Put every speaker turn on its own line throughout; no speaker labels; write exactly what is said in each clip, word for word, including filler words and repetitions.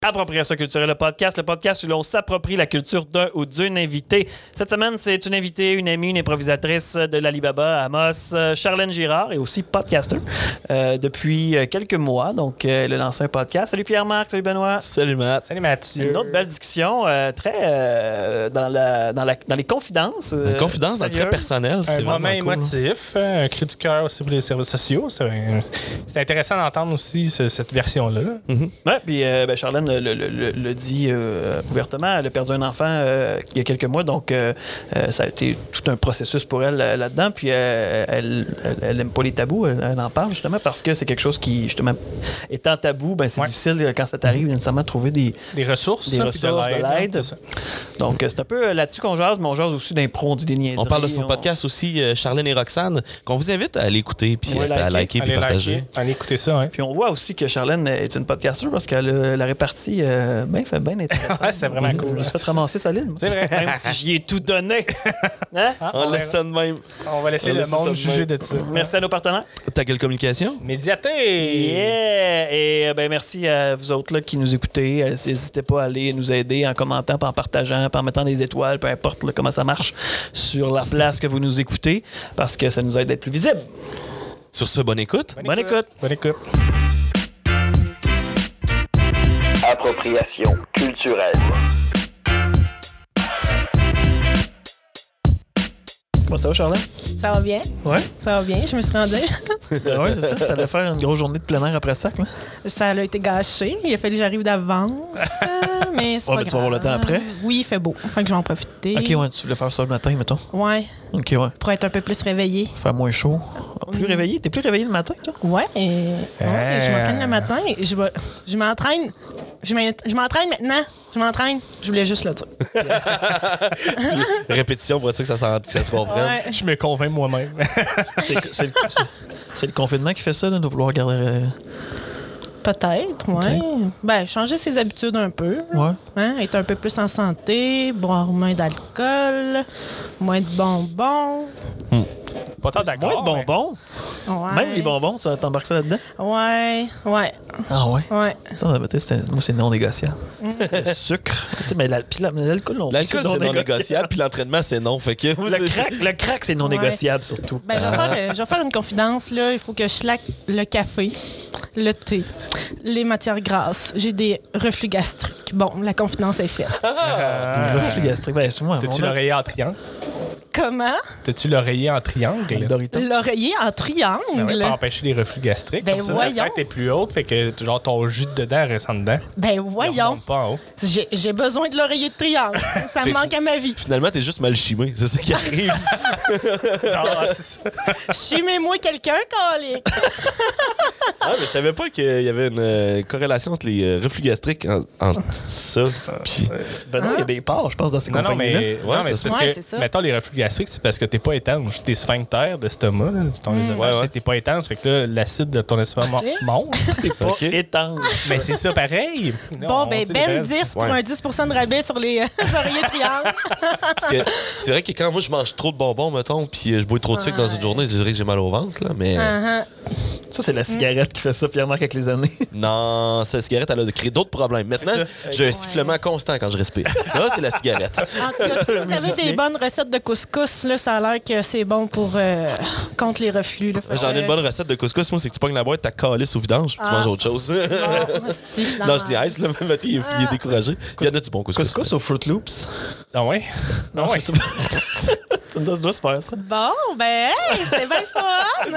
Appropriation culturelle, le podcast, le podcast où l'on s'approprie la culture d'un ou d'une invitée. Cette semaine, c'est une invitée, une amie, une improvisatrice de l'Alibaba, Amos, Charlène Girard, et aussi podcaster euh, depuis quelques mois. Donc, euh, elle a lancé un podcast. Salut Pierre-Marc, salut Benoît.
Salut Matt.
Salut Mathieu.
Une autre belle discussion, euh, très euh, dans, la, dans, la, dans les confidences. Euh,
Une confidence dans le très personnel.
Un
c'est
moment
vraiment cool.
émotif, un cri du cœur aussi pour les services sociaux. C'est, un... c'est intéressant d'entendre aussi ce, cette version-là.
Mm-hmm.
Oui, puis euh, ben, Charlène le, le, le, le dit euh, ouvertement. Elle a perdu un enfant euh, il y a quelques mois, donc euh, euh, ça a été tout un processus pour elle euh, là-dedans. Puis euh, elle, elle n'aime pas les tabous. Elle, elle en parle justement parce que c'est quelque chose qui, justement, étant tabou, ben, c'est
ouais.
difficile quand ça t'arrive nécessairement de trouver des,
des ressources,
des
ça,
ressources,
de l'aide.
de l'aide.
Ça.
Donc c'est un peu là-dessus qu'on jase, mais on jase aussi d'impro, des niaiseries.
On parle de son
on...
podcast aussi, euh, Charlène et Roxane, qu'on vous invite à aller écouter, puis
Ouais,
à, à liker, puis
allez
partager.
Liker. Allez écouter ça, oui.
Puis on voit aussi que Charlène est une podcaster parce qu'elle a la répartie euh, bien fait bien intéressante.
Ouais, c'est vraiment cool.
Je me suis fait ramasser solide.
C'est vrai.
Même si j'y ai tout donné. Hein?
Ah,
On
on,
laisse ça de même.
on va laisser
On
le
laisse ça
monde
de
juger
même.
de ça.
Merci à nos partenaires.
Ta gueule communication?
Médiaté!
Yeah! Et euh, ben, merci à vous autres là, qui nous écoutez. Euh, N'hésitez pas à aller nous aider en commentant, puis en partageant, puis en mettant des étoiles, peu importe là, comment ça marche sur la place que vous nous écoutez, parce que ça nous aide d'être plus visible.
Sur ce, bonne écoute.
Bonne écoute.
Bonne écoute.
Appropriation culturelle.
Comment ça va, Charlène?
Ça va bien?
Ouais?
Ça va bien, je me suis rendue.
Ben ouais, c'est ça. T'allais faire une grosse journée de plein air après ça, là?
Ça a été gâché. Il a fallu que j'arrive d'avance. Mais c'est
Ouais,
pas
mais tu vas avoir le temps
grave.
après?
Oui, il fait beau. Fait que je vais en profiter.
Ok, ouais, tu voulais faire ça le matin, mettons.
Ouais,
Ok, ouais.
pour être un peu plus réveillée.
Faire moins chaud. Plus
Mm.
réveillé? T'es plus réveillé le matin, toi?
Ouais, et... ouais, je m'entraîne
Euh.
le matin. Je, vais- je m'entraîne. Je m'en- je m'entraîne maintenant. Je m'entraîne. Je voulais juste le dire.
Répétition pour être sûr que ça, s'en- que ça se comprenne.
Ouais.
Je me convainc moi-même.
C'est c'est le, c'est- c'est le confinement qui fait ça, là, de vouloir garder. euh,
Peut-être, ouais. Ben, changer ses habitudes un peu.
Ouais.
Hein? Être un peu plus en santé, boire moins d'alcool, moins de bonbons.
Pas tant d'accord.
Moins de bonbons.
Ouais.
Même les bonbons, ça t'embarques ça là-dedans?
Ouais, ouais,
Ah ouais?
ouais.
Ça, on avait dit, c'était- moi, c'est non négociable. Le sucre. Tu sais, mais la- puis la- mais l'alcool, non.
L'alcool, c'est non négociable, puis l'entraînement, c'est non. Fait que,
Le crack, le crack, c'est non
Ouais.
négociable, surtout.
Ben, je vais, faire, le- je vais faire une confidence, là. Il faut que je slack le café, le thé, les matières grasses. J'ai des reflux gastriques. Bon, la confidence est faite.
Des reflux gastriques. Ben, c'est moi.
T'as-tu
on a-
l'oreiller en triangle?
Comment?
T'as-tu l'oreiller en triangle?
Avec Doritos.
L'oreiller en
Ben
triangle.
ouais, pour empêcher les reflux gastriques.
Ben
Comme ça,
voyons.
la tête est plus haute, fait que genre ton jus de dedans reste en dedans.
Ben,
Il
voyons.
remonte pas en haut.
J'ai j'ai besoin de l'oreiller de triangle. Ça me
Fait-
manque à ma vie.
Finalement, t'es juste mal chimé. C'est ça qui arrive.
Ah, c'est ça.
Chimez-moi quelqu'un, calique.
Ah, mais je savais pas qu'il y avait une euh, corrélation entre les euh, reflux gastriques en- entre ça. Puis,
Ben non, il y a des parts, je pense, dans ces
Non, non,
compagnies-là.
mais,
Ouais,
non, mais
ça
c'est parce
Ouais,
que,
c'est ça.
mettons, les reflux gastriques, c'est parce que t'es pas étanche. Tes sphincters d'estomac, là, ton œsophage,
Ouais, ouais.
c'est que t'es pas étanche. Fait que là, l'acide de ton estomac mon-
Ok.
monte.
C'est pas
Ok.
étanche.
Mais c'est ça pareil.
Bon,
Non,
ben,
on dit
Ben
les
dix pour
Ouais.
un dix pour cent de rabais sur les euh, oreillers triangles.
parce que c'est vrai que quand moi, je mange trop de bonbons, mettons, puis euh, je bois trop de sucre dans une journée, je dirais que j'ai mal au ventre, là. Mais
Uh-huh.
Ça, c'est la cigarette qui fait ça, Pierre-Marc, avec les années.
non, cette cigarette, elle a créé d'autres problèmes. Maintenant,
C'est
j'ai un sifflement constant quand je respire. Ça, c'est la cigarette.
En tout cas, si vous avez des bonnes recettes de couscous, là, ça a l'air que c'est bon pour euh, contre les reflux. Là. Fait
J'en ai
que-
une bonne recette de couscous. Moi, c'est que tu pognes la boîte, ta calice au vidange, puis tu
Ah.
manges autre chose.
Bon, hostie,
non, je niaise, là. Mathieu, il, est- il est découragé. Il y en a du bon couscous.
Couscous aux Fruit Loops.
Ah ouais?
Non,
Ah ouais.
je sais pas. Ça doit, ça doit se faire, ça.
Bon, ben, hey, c'était bien le fun!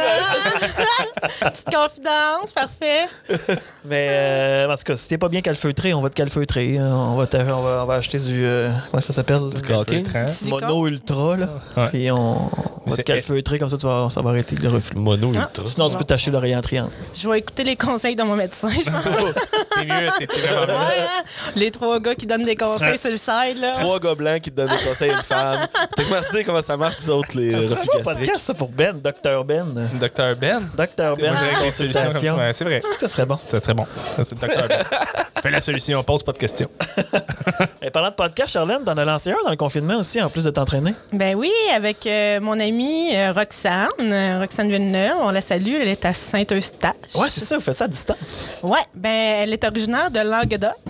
hein? Petite confidence, parfait.
Mais euh, en tout cas, si t'es pas bien calfeutré, on va te calfeutrer. hein. On va, te- on va, on va acheter du. euh, comment ça s'appelle?
Du caulking.
Silicone.
Mono Ultra, là.
Ouais.
Puis on, on va te
C'est-
calfeutrer, comme ça, tu vas, ça va arrêter le reflux.
Mono
Ah.
ultra.
Sinon, tu peux t'acheter l'oreiller en triangle.
Je vais écouter les conseils de mon médecin, je pense.
T'es mieux, t'es t'es vraiment mieux.
Ouais, hein? Les trois gars qui donnent des conseils sur le side, là.
Trois gars blancs qui te donnent des conseils à une femme. T'as remarqué comment ça marche, nous autres, les
Ça
euh,
serait
reflux
pas un
gastriques?
podcast, ça, pour Ben, Docteur Ben.
Docteur Ben.
Docteur Ben,
Moi, je dirais que les solutions comme ça.
consultation.
Ouais, c'est vrai.
Ça serait bon.
Ça serait bon. Ça, c'est le docteur Ben. Fais la solution, pose pas de questions.
Et parlant de podcast, Charlène, t'en as lancé un dans le confinement aussi, en plus de t'entraîner.
Ben oui, avec euh, mon amie euh, Roxane, euh, Roxane Villeneuve, on la salue, elle est à Saint-Eustache.
Ouais, c'est ça, vous faites ça à distance.
Ouais, ben elle est originaire de Languedoc.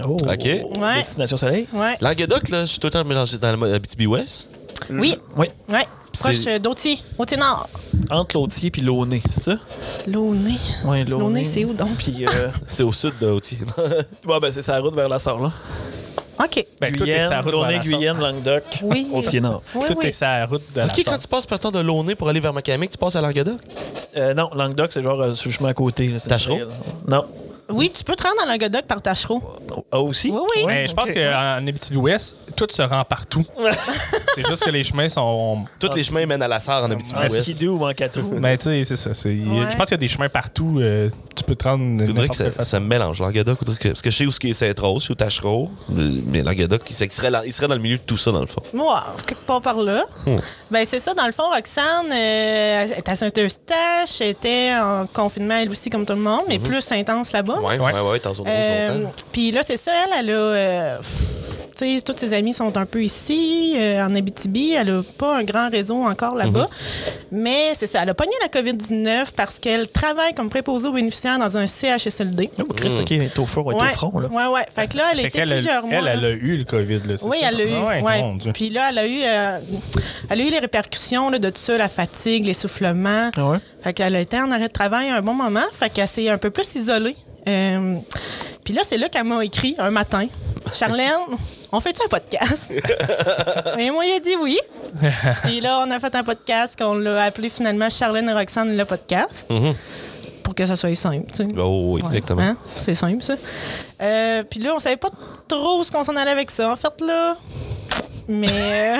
Oh.
OK.
Ouais.
Destination Soleil.
Ouais.
Languedoc, là, je suis tout le temps mélangé dans le Abitibi-Ouest.
Oui.
Oui.
Ouais. Proche
C'est-
euh, d'Autier. Autier-Nord.
Entre Lautier puis Launay, c'est ça?
Launay.
Oui,
Launay, c'est où donc?
Puis, euh,
C'est au sud de Hautier.
bon, ben, c'est sa route vers la Sarre, là.
OK.
Ben, tout est
Guyenne,
sa route
Launay,
vers la Sarre.
Guyenne, Languedoc,
Oui.
Hautier-Nord.
Oui,
Tout
oui.
est sa route de la
OK, quand
Sarre.
tu passes par le temps de Launay pour aller vers Macamic, tu passes à Languedoc?
Euh, non, Languedoc, c'est genre euh, sur le chemin à côté. Là, c'est
Tachereau?
vrai, là. Non.
Oui, tu peux te rendre dans Languedoc par Tachereau.
Ah, aussi?
Oui, oui.
Mais je pense
ok.
qu'en Abitibi-Ouest, tout se rend partout. C'est juste que les chemins sont.
Tous les chemins mènent à la Sarre en
En
Abitibi-Ouest.
skidoo ou en quatre roues.
Mais tu sais, c'est ça. c'est-
Ouais.
Je pense qu'il y a des chemins partout. euh, tu peux te rendre.
Je dirais que
n'importe
ça,
quelle façon.
ça me mélange, Languedoc. on dirait que- Parce que je sais où ce qui est Sainte-Rose, je sais où Tachereau. Mais Languedoc, il serait, il serait là- il serait dans le milieu de tout ça, dans le fond.
Moi, quelque part par là.
Hmm.
Ben c'est ça, dans le fond, Roxane euh, elle était à Saint-Eustache, elle était en confinement elle aussi comme tout le monde, mais plus intense là-bas.
Ouais, ouais, ouais, t'es en zone rose
Euh,
longtemps.
Puis là, c'est ça, elle, elle a... euh, tu sais, tous ses amis sont un peu ici, euh, en Abitibi. Elle n'a pas un grand réseau encore là-bas. Mais c'est ça, elle a pogné la covid dix-neuf parce qu'elle travaille comme préposée aux bénéficiaires dans un C H S L D.
Oh, Chris, OK, est au four, est
Ouais,
au front, là.
ouais, ouais. Fait que là, elle a
Fait
été
qu'elle, elle,
plusieurs mois.
elle, elle a eu le COVID. Là, c'est
Oui,
ça?
elle l'a eu.
Ah ouais,
ouais.
mon Dieu.
Puis là, elle a eu, euh, elle a eu les répercussions là, de tout ça, la fatigue, l'essoufflement.
Ah ouais?
Fait qu'elle a été en arrêt de travail un bon moment. Fait qu'elle s'est un peu plus isolée. Euh, Puis là, c'est là qu'elle m'a écrit un matin. Charlène, on fait-tu un podcast? Et moi, j'ai dit oui. Puis là, on a fait un podcast qu'on l'a appelé finalement Charlène et Roxane, le podcast.
Mhm.
Pour que ça soit simple, tu sais.
Oh, oui,
Ouais.
exactement.
Hein? C'est simple, ça. Euh, Puis là, on savait pas trop ce qu'on s'en allait avec ça, en fait, là. Mais. euh,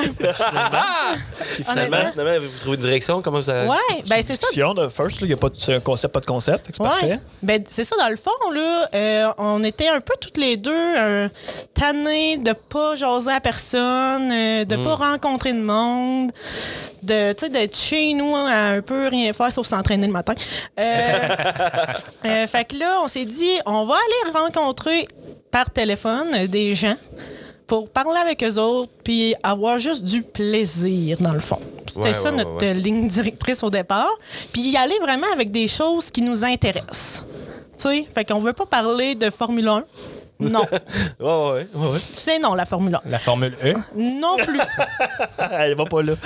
Puis finalement,
Honnêtement.
finalement, avez-vous trouvé une direction? Comment ça...
ouais, ben c'est ça.
Discussion de first, il n'y a pas de concept, pas de concept. fait que C'est parfait.
Ouais. Ben, c'est ça, dans le fond, là, euh, on était un peu toutes les deux euh, tannées de pas jaser à personne, euh, de pas rencontrer de monde, de, tu sais, d'être chez nous à un peu rien faire sauf s'entraîner le matin. Euh, euh, fait que là, on s'est dit, on va aller rencontrer par téléphone euh, des gens pour parler avec eux autres puis avoir juste du plaisir, dans le fond. C'était
Ouais,
ça
ouais,
notre
ouais, ouais.
ligne directrice au départ. Puis y aller vraiment avec des choses qui nous intéressent. Tu sais, fait qu'on veut pas parler de Formule un. Non.
Ouais, ouais, ouais, ouais.
C'est non, la Formule un.
La Formule E.
Non plus.
Elle va pas là.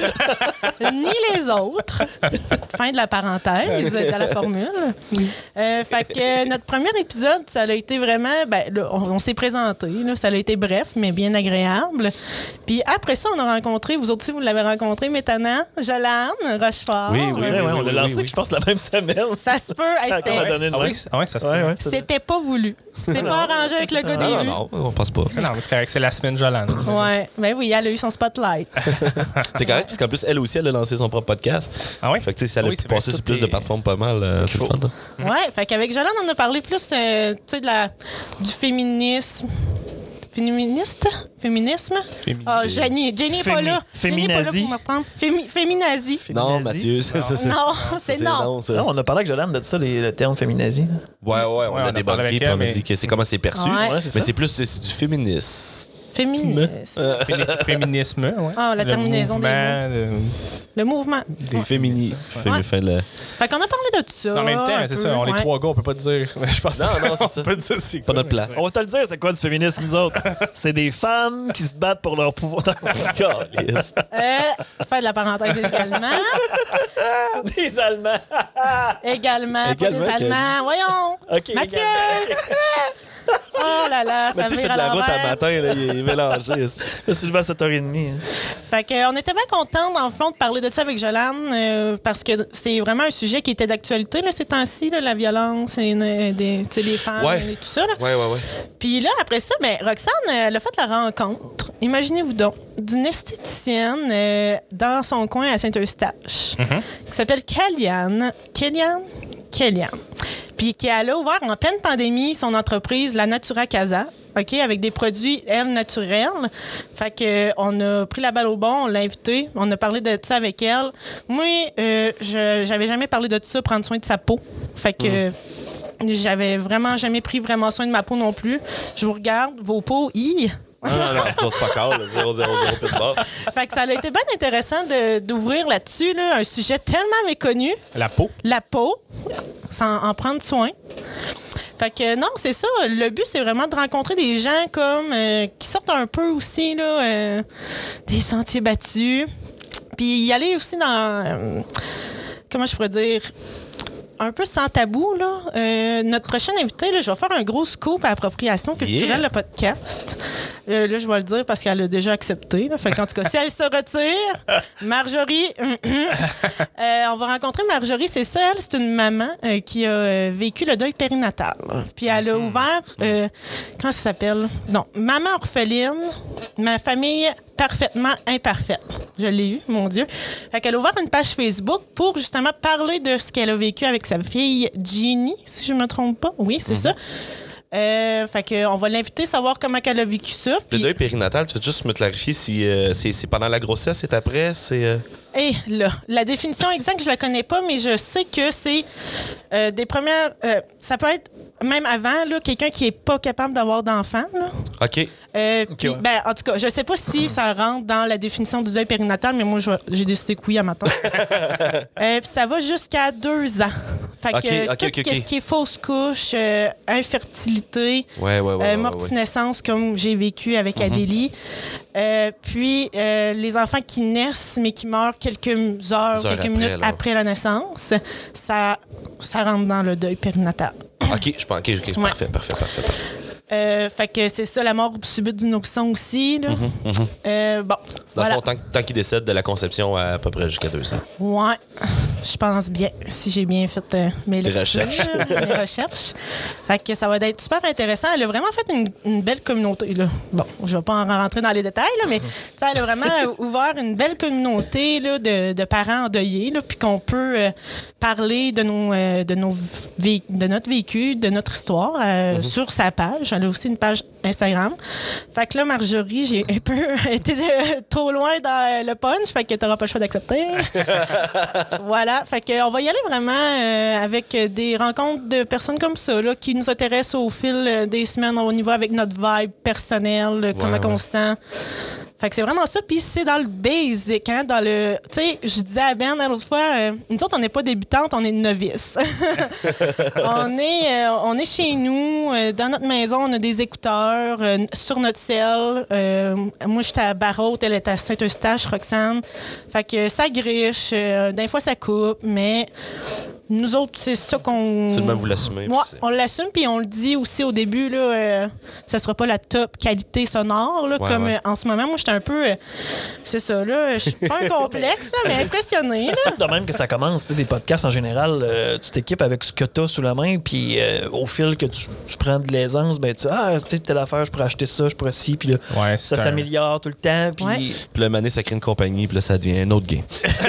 Ni les autres. Fin de la parenthèse de la formule. Euh, fait que euh, notre premier épisode, ça a été vraiment... Ben, là, on, on s'est présenté. Là, ça a été bref, mais bien agréable. Puis après ça, on a rencontré, vous aussi, vous l'avez rencontré, Métana, Jolane, Rochefort.
Oui, oui,
Ouais, ouais, on
oui,
l'a
oui,
lancé,
oui.
je pense, la même semaine.
Ça se peut. Hey,
Ah,
c'était-
comment donner une
Ah
main?
oui, c'est- ah ouais, ça se peut.
Ouais, ouais, ça-
C'était pas voulu. C'est pas arrangé avec le gars des
Non,
rues.
non, non, on passe pas.
Non, mais c'est correct, c'est la semaine Jolane.
Ouais, ben oui, elle a eu son spotlight.
C'est correct, parce qu'en plus, elle aussi, elle a lancé son propre podcast.
Ah oui?
Fait que, tu sais, ça a
Oui,
pu
c'est vrai,
passer
tout
sur plus
est-
de plateformes pas mal. euh, c'est le fun, hein.
Ouais, fait qu'avec Jolane, on a parlé plus euh, tu sais, de la, du féminisme. Féministe? Féminisme?
Féminisme.
Ah, Jenny. Jenny n'est pas
Fémi-
là. Jenny est pas là
féminazie.
pour me prendre. Fémi- féminazie.
Non,
Féminazie.
Mathieu, c'est ça. c'est-
Non,
ça,
c'est non.
ça.
Non, on a parlé avec Jolane de ça, les- le terme féminazie.
Ouais, ouais, on
Ouais,
a
on a
débanqué,
parlé avec
puis on a
elle, mais-
dit que c'est comment c'est perçu.
Ouais.
Ouais, c'est
Mais
ça.
c'est plus c'est c'est du féminisme.
Féminisme.
Fémi- Féminisme, ouais.
Ah, la
Le
terminaison des
mouvement, le-
Le mouvement.
Des fémini. Fait-
Ouais.
fait le-
Fait qu'on a parlé de tout ça.
En même temps,
un
c'est
peu,
ça, on est
ouais.
trois gars, on peut pas te dire. Je pense
Non, non, c'est ça.
On peut te dire c'est
Pas
quoi,
notre
mais-
place.
On va te le dire, c'est quoi du féminisme, nous autres? C'est des femmes qui se battent pour leur pouvoir.
Calisse.
Euh, fin de la parenthèse également.
Des Allemands.
également. Pas
Également,
des
qu'elle
Allemands. Voyons.
OK,
Mathieu!
également.
Oh là là, ça
Mathieu
vire
fait
à
de la route à
l'envers.
matin, là, il est mélangé. esti.
Je suis levé à sept heures trente. hein.
Fait que, euh, on était bien contents, dans le fond, de parler de ça avec Jolane, euh, parce que c'est vraiment un sujet qui était d'actualité, là, ces temps-ci, là, la violence, et, euh, des, tu sais, les femmes
Ouais.
et tout ça. Là.
Ouais, ouais, ouais.
Puis là, après ça, ben, Roxane, euh, elle a fait la rencontre, imaginez-vous donc, d'une esthéticienne euh, dans son coin à Saint-Eustache, qui s'appelle Kellyanne. Kellyanne? Kellyanne. Puis qui elle a ouvert en pleine pandémie son entreprise, la Natura Casa, OK, avec des produits, elle, naturels. Fait que euh, on a pris la balle au bon, on l'a invitée, on a parlé de ça avec elle. Moi, euh, je j'avais jamais parlé de ça, prendre soin de sa peau. Fait que... euh, J'avais vraiment jamais pris vraiment soin de ma peau non plus. Je vous regarde, vos peaux, hi!
Non, non, non, tu vas te fuck all, là, zéro zéro zéro peu de bord.
Fait que ça a été bien intéressant de- d'ouvrir là-dessus, là, un sujet tellement méconnu,
La peau.
la peau, sans en prendre soin. Fait que non, c'est ça. Le but, c'est vraiment de rencontrer des gens comme euh, qui sortent un peu aussi là, euh, des sentiers battus. Puis y aller aussi dans... Euh, comment je pourrais dire... un peu sans tabou, là. Euh, notre prochaine invitée, là, je vais faire un gros scoop à Appropriation culturelle,
Yeah.
le podcast. Euh, là, je vais le dire parce qu'elle a déjà accepté. Là. Fait qu'en tout cas, si elle se retire, Marjorie... euh, on va rencontrer Marjorie. C'est ça, elle, c'est une maman euh, qui a euh, vécu le deuil périnatal. Puis elle a ouvert... Euh, comment ça s'appelle? Non, Maman orpheline, ma famille parfaitement imparfaite. Je l'ai eu, mon Dieu. Fait qu'elle a ouvert une page Facebook pour justement parler de ce qu'elle a vécu avec sa fille Jeannie, si je ne me trompe pas. Oui, c'est mm-hmm. ça. Euh, fait qu'on va l'inviter à savoir comment elle a vécu ça.
Le
Puis...
deuil périnatal, tu veux juste me clarifier si euh, c'est, c'est pendant la grossesse, c'est après, c'est... Euh...
Et là, la définition exacte, je la connais pas, mais je sais que c'est euh, des premières... Euh, ça peut être, même avant, là, quelqu'un qui est pas capable d'avoir d'enfant. Là.
OK.
Euh,
okay
puis,
ouais.
ben, en tout cas, je sais pas si ça rentre dans la définition du deuil périnatal, mais moi, je, j'ai décidé que oui à matin. euh, puis ça va jusqu'à deux ans. Fait que
okay, okay,
tout
okay, okay.
ce qui est fausse couche, euh, infertilité,
ouais, ouais, ouais,
euh,
ouais,
morte
ouais.
naissance, comme j'ai vécu avec mm-hmm. Adélie. Euh, puis euh, les enfants qui naissent, mais qui meurent quelques heures,
heures
quelques
après,
minutes
là.
après la naissance, ça, ça rentre dans le deuil périnatal.
OK, je pense. OK, OK,
Ouais.
parfait, parfait, parfait, parfait.
Euh, fait que c'est ça, la mort subite du nourrisson aussi. Là.
Mm-hmm, mm-hmm.
Euh, bon,
Dans
voilà.
le fond, tant, tant qu'il décède de la conception à, à peu près jusqu'à deux ans.
Ouais, je pense bien, si j'ai bien fait euh, mes
Les
lectures,
recherches.
mes recherches. Fait que ça va être super intéressant. Elle a vraiment fait une, une belle communauté. Là. Bon, je vais pas en rentrer dans les détails, là, mais elle a vraiment ouvert une belle communauté là, de, de parents endeuillés, là, puis qu'on peut euh, parler de, nos, euh, de, nos vé- de notre vécu, de notre histoire euh, mm-hmm. sur sa page. Elle a aussi une page Instagram. Fait que là, Marjorie, j'ai un peu été de, trop loin dans le punch, fait que t'auras pas le choix d'accepter. Voilà, fait que on va y aller vraiment euh, avec des rencontres de personnes comme ça, là, qui nous intéressent au fil des semaines au niveau avec notre vibe personnelle, ouais, comment ouais. on se sent. Fait que c'est vraiment ça. Puis c'est dans le basic, hein, dans le... Tu sais, je disais à Ben l'autre fois, euh, nous autres, on n'est pas débutantes, on est novices. on, est, euh, on est chez nous, euh, dans notre maison, on a des écouteurs, euh, sur notre selle. Euh, moi, j'étais à Barrault, elle était à Saint-Eustache, Roxane. Fait que ça griche, euh, des fois ça coupe, mais... Nous autres, c'est ça qu'on...
C'est le même, vous l'assumez.
Ouais, on l'assume, puis on le dit aussi au début, là, euh, ça sera pas la top qualité sonore, là, ouais, comme ouais. Euh, en ce moment. Moi, j'étais un peu... Euh, c'est ça, là, je suis pas un complexe, là, mais impressionné.
C'est tout de même que ça commence. Des podcasts, en général, euh, tu t'équipes avec ce que tu as sous la main, puis euh, au fil que tu, tu prends de l'aisance, ben tu ah, tu sais, telle affaire, je pourrais acheter ça, je pourrais ci, puis là,
ouais,
ça
un...
s'améliore tout le temps, puis...
Ouais. Puis là, mané, ça crée une compagnie, puis là, ça devient un autre game.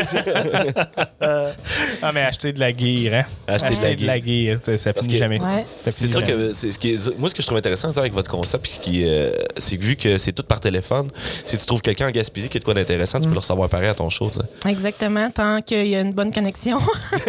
euh... Ah, mais acheter de la gear, hein?
Acheter
Acheter de la gear, ça finit jamais.
Ouais.
C'est sûr que c'est, ce qui est, moi, ce que je trouve intéressant avec votre concept, puis ce qui, euh, c'est que vu que c'est tout par téléphone, si tu trouves quelqu'un en Gaspésie qui a de quoi d'intéressant, mm. tu peux le recevoir pareil à ton show. T'sais.
Exactement, tant qu'il y a une bonne connexion.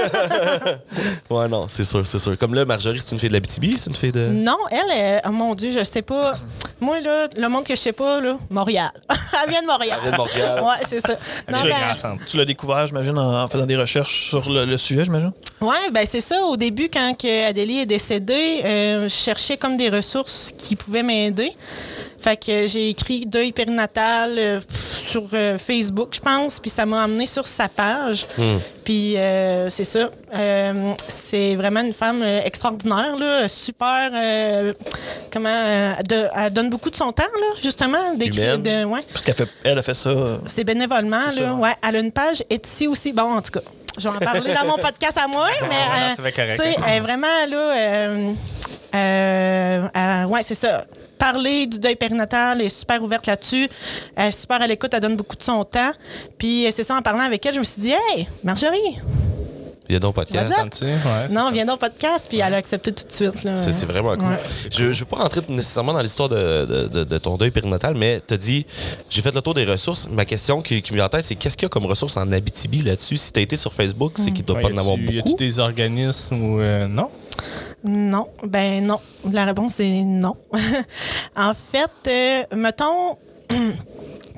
Ouais, non, c'est sûr, c'est sûr. Comme là, Marjorie, c'est une fille de l'Abitibi, c'est une fille de...
Non, elle, est, oh mon Dieu, je sais pas. Moi, là, le monde que je sais pas, là, Montréal. Elle vient de Montréal.
Elle vient de Montréal.
Ouais, c'est ça.
Non, tu, ben... tu l'as découvert, j'imagine, en faisant des recherches sur le, le sujet, j'imagine?
Oui, ben c'est ça. Au début, quand Adélie est décédée, euh, je cherchais comme des ressources qui pouvaient m'aider. Fait que j'ai écrit deuil périnatal euh, sur euh, Facebook, je pense, puis ça m'a amené sur sa page. Mm. Puis euh, c'est ça. Euh, c'est vraiment une femme euh, extraordinaire, là, super. Euh, comment euh, de, elle donne beaucoup de son temps, là, justement, d'écrire. De, ouais.
Parce qu'elle fait, elle a fait ça. Euh,
c'est bénévolement, c'est là. Ça, ouais. Ouais, elle a une page Etsy aussi. Bon, en tout cas, je vais en parler dans mon podcast à moi, mais
euh,
euh, elle est vraiment là. Euh, euh, euh, ouais, c'est ça. Parler du deuil périnatal, elle est super ouverte là-dessus. Elle est super à l'écoute, elle donne beaucoup de son temps. Puis c'est ça, en parlant avec elle, je me suis dit, hey, Marjorie!
Viens donc au podcast.
Ouais,
non, viens donc au podcast, puis elle a accepté tout de suite. Là.
C'est, c'est vraiment cool. Ouais. C'est je ne cool. veux pas rentrer nécessairement dans l'histoire de, de, de, de ton deuil périnatal, mais tu as dit, j'ai fait le tour des ressources. Ma question qui, qui me vient en tête, c'est qu'est-ce qu'il y a comme ressources en Abitibi là-dessus? Si tu as été sur Facebook, c'est qu'il ne doit ouais, pas en avoir beaucoup. Y
a-tu des organismes ou euh, non?
Non, ben non. La réponse est non. En fait, euh, mettons,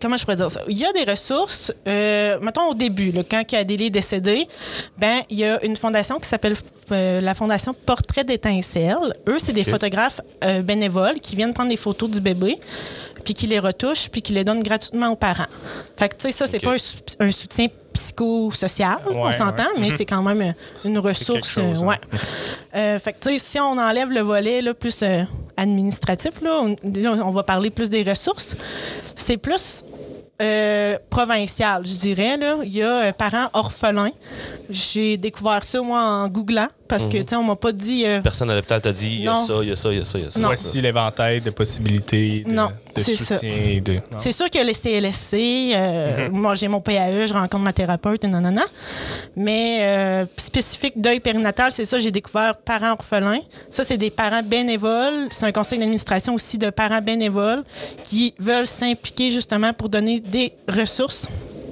comment je pourrais dire ça? Il y a des ressources, euh, mettons au début, là, quand Adélie est décédée, ben, il y a une fondation qui s'appelle euh, la Fondation Portrait d'étincelle. Eux, c'est des
OK.
photographes euh, bénévoles qui viennent prendre des photos du bébé, puis qui les retouchent, puis qui les donnent gratuitement aux parents. Fait que, tu sais, ça, c'est
OK.
pas un, sou- un soutien psychosocial, on
Ouais,
s'entend,
ouais.
mais c'est quand même euh, une ressource.
quelque chose,
euh,
hein.
ouais. Euh, fait que, tu sais, si on enlève le volet là, plus euh, administratif, là, on, là, on va parler plus des ressources. C'est plus euh, provincial, je dirais. Là. Il y a euh, parents orphelins. J'ai découvert ça, moi, en googlant, parce que, tu sais, on m'a pas dit... euh,
Personne à l'hôpital t'a dit, il y a
Non.
ça, il y a ça, il y a ça, il y a ça.
Non.
Voici l'éventail de possibilités, de,
Non,
de
c'est ça.
soutien. et De, non.
C'est sûr que les C L S C, euh, moi j'ai mon P A E, je rencontre ma thérapeute et nanana. Mais euh, spécifique deuil périnatal, c'est ça, j'ai découvert parents orphelins. Ça, c'est des parents bénévoles. C'est un conseil d'administration aussi de parents bénévoles qui veulent s'impliquer justement pour donner des ressources.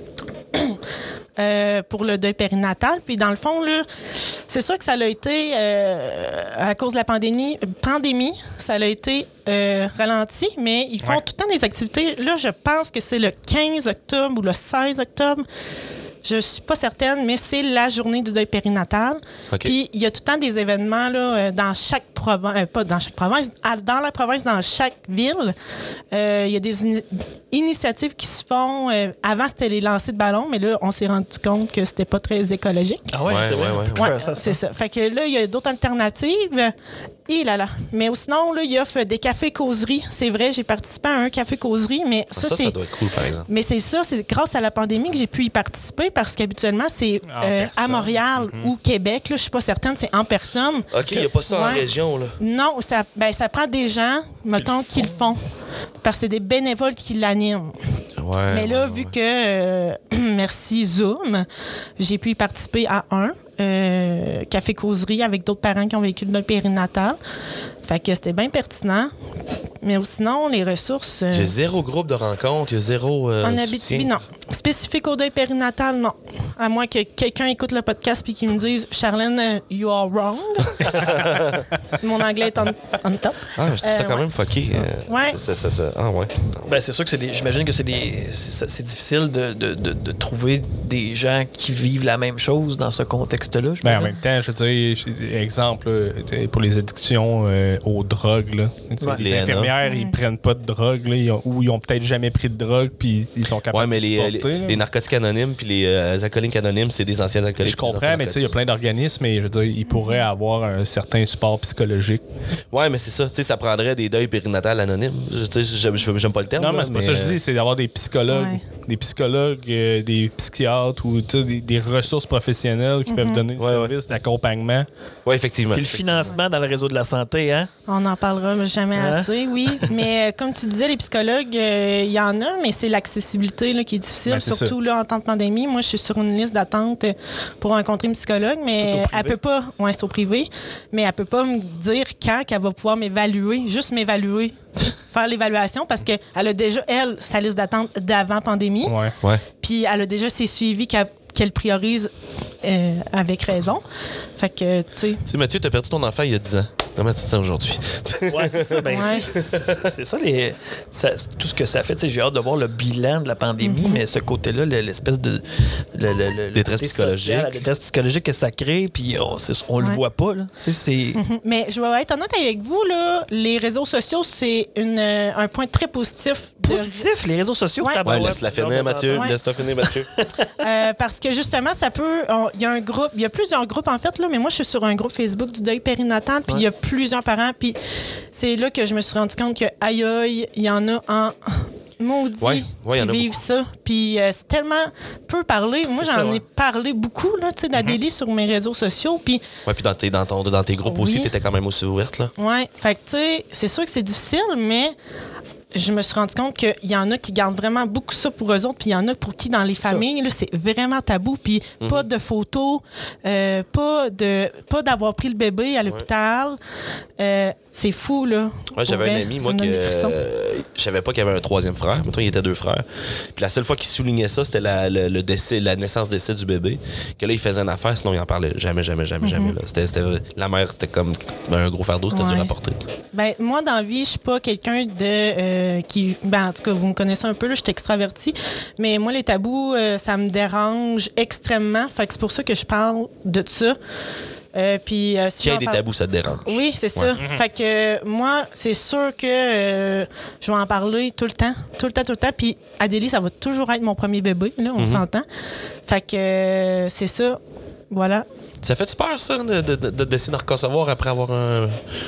Euh, pour le deuil périnatal. Puis dans le fond, là, c'est sûr que ça a été, euh, à cause de la pandémie, pandémie ça a été euh, ralenti, mais ils font
Ouais.
tout le temps des activités. Là, je pense que c'est le quinze octobre ou le seize octobre. Je suis pas certaine, mais c'est la journée du deuil périnatal.
OK.
Puis il y a tout le temps des événements là, euh, dans chaque province, pas dans chaque province, à- dans la province, dans chaque ville. Euh, Il y a des ini- initiatives qui se font. euh, avant, c'était les lancers de ballons, mais là, on s'est rendu compte que c'était pas très écologique.
Ah ouais,
Ouais,
c'est
ouais,
vrai.
ouais,
on peut
Ouais,
faire ça,
c'est ça. Fait que là, il y a d'autres alternatives. Et là là. Mais sinon, là, il y a fait des cafés-causeries. C'est vrai, j'ai participé à un café-causerie, mais ça,
Ça, ça,
c'est...
doit être cool, par exemple.
Mais c'est ça, c'est grâce à la pandémie que j'ai pu y participer parce qu'habituellement, c'est
En
euh, à
personne.
Montréal ou Québec. Là, je suis pas certaine, c'est en personne.
OK, il n'y a pas ça en
Ouais.
région, là.
Non, ça, ben, ça prend des gens, mettons, qui le font. Parce que c'est des bénévoles qui l'animent.
Ouais.
Mais là,
ouais,
vu
ouais.
que, euh, merci Zoom, j'ai pu y participer à un euh, café-causerie avec d'autres parents qui ont vécu le périnatal. Fait que c'était bien pertinent. Mais sinon, les ressources... euh,
J'ai zéro groupe de rencontres, il y a zéro euh,
en
soutien.
Abitibi, non. Spécifique au deuil périnatal, non. À moins que quelqu'un écoute le podcast et qu'il me dise « Charlène, euh, you are wrong ». Mon anglais est en, on top.
Ah, je trouve ça
Euh,
quand
ouais.
même fucké. euh,
Ouais.
ça, ça, ça- ah, ouais.
Ben, c'est sûr que c'est des. J'imagine que c'est des. C'est c'est difficile de, de, de, de trouver des gens qui vivent la même chose dans ce contexte-là.
Ben, en
j'imagine.
même temps, je veux dire, je- exemple, là, tu sais, pour les addictions euh, aux drogues, là, tu sais,
Ouais.
les
Les N A.
infirmières, ils prennent pas de drogue, là, ils ont- ou ils ont peut-être jamais pris de drogue, puis ils sont capables
Ouais, mais
de
les,
supporter.
les,
là.
les narcotiques anonymes puis les euh, alcooliques anonymes, c'est des anciens alcooliques.
Je comprends, mais tu sais, il y a plein d'organismes, et je veux dire, ils pourraient avoir un certain support psychologique.
Ouais, mais c'est ça. Tu sais, ça prendrait des deuils périnatals anonymes. Je- Tu sais, j'aime je- j'aime pas le terme.
Non,
là,
mais c'est pas ça que je dis, c'est d'avoir des psychologues,
Ouais.
des psychologues, euh, des psychiatres ou tu sais, des, des ressources professionnelles qui peuvent donner des
Ouais, ouais.
services d'accompagnement.
Ouais, effectivement.
Puis le financement dans le réseau de la santé, hein?
On n'en parlera jamais
Hein?
assez, oui. Mais euh, comme tu disais, les psychologues, euh, il y en a, mais c'est l'accessibilité là, qui est difficile,
Ben, c'est
surtout là, en temps de pandémie. Moi, je suis sur une liste d'attente euh, pour rencontrer une psychologue, mais
C'est au
elle
privé?
peut pas, ouais, c'est au privé, mais elle peut pas me dire quand qu'elle va pouvoir m'évaluer, juste m'évaluer, faire l'évaluation, parce qu'elle a déjà, elle, sa liste d'attente d'avant pandémie,
Ouais.
Ouais.
puis elle a déjà ses suivis qu'elle qu'elle priorise euh, avec raison. Fait que, tu sais...
Tu sais, Mathieu, t'as perdu ton enfant il y a dix ans. Comment tu te sens aujourd'hui?
Ouais, c'est ça. Ben,
Ouais.
tu sais, c'est c'est ça, les, ça- tout ce que ça fait. Tu sais, j'ai hâte de voir le bilan de la pandémie, mais ce côté-là, le- l'espèce de. Le, le- le- le
Détresse
côté
psychologique.
social, la détresse psychologique que ça crée, puis on, c'est- on le
Ouais.
voit pas. Là. Tu sais, c'est.
Mais je vais être honnête avec vous, là, les réseaux sociaux, c'est une, euh, un point très positif. de-
Positif, les réseaux sociaux.
Ouais.
tabarouette.
Ouais, laisse-la finir, Mathieu.
Ouais.
Laisse-la finir, Mathieu.
Euh, parce que justement, ça peut. on- Il y a un groupe, il y a plusieurs groupes en fait, là, mais moi, je suis sur un groupe Facebook du deuil périnatal, puis il y a plusieurs parents, puis c'est là que je me suis rendu compte que, aïe, aïe, il y en a en. Maudit
Ouais, ouais, il y en
qui
a
vivent
beaucoup.
ça. Puis euh, c'est tellement peu parlé. Moi,
C'est
j'en
ça, ouais.
ai parlé beaucoup, là, tu sais, d'Adélie sur mes réseaux sociaux. Puis,
Ouais, puis dans tes, dans, ton, dans tes groupes
Oui.
aussi, t'étais quand même aussi ouverte, là.
ouais, fait que, tu sais, c'est sûr que c'est difficile, mais je me suis rendu compte qu'il y en a qui gardent vraiment beaucoup ça pour eux autres, puis il y en a pour qui, dans les familles, là, c'est vraiment tabou. Puis pas de photos, euh, pas de pas d'avoir pris le bébé à l'hôpital. Euh, c'est fou, là.
Ouais,
Pour
j'avais un
vrai,
ami,
ça
moi,
me
que,
donne des frissons.
euh, je savais pas qu'il y avait un troisième frère. Mettons, il était deux frères. Puis la seule fois qu'il soulignait ça, c'était la, le, le décès, la naissance-décès du bébé. Que là, il faisait une affaire, sinon il en parlait jamais, jamais, jamais, mm-hmm. jamais. Là. C'était, c'était, la mère, c'était comme un gros fardeau, c'était ouais. dur à porter.
Ben, moi, dans la vie, je suis pas quelqu'un de euh, qui. Ben, en tout cas, vous me connaissez un peu, là, je suis extravertie. Mais moi, les tabous, euh, ça me dérange extrêmement. Fait que c'est pour ça que je parle de ça. Euh, puis, euh, si
Qu'il y ait des tabous, ça te dérange.
Oui, c'est ça. Ouais. Mm-hmm. Fait que euh, moi, c'est sûr que euh, je vais en parler tout le temps, tout le temps, tout le temps. Puis Adélie, ça va toujours être mon premier bébé, là, on mm-hmm. s'entend. Fait que euh, c'est ça. Voilà.
Ça fait-tu peur, ça, de, de, de, d'essayer de reconcevoir après avoir un,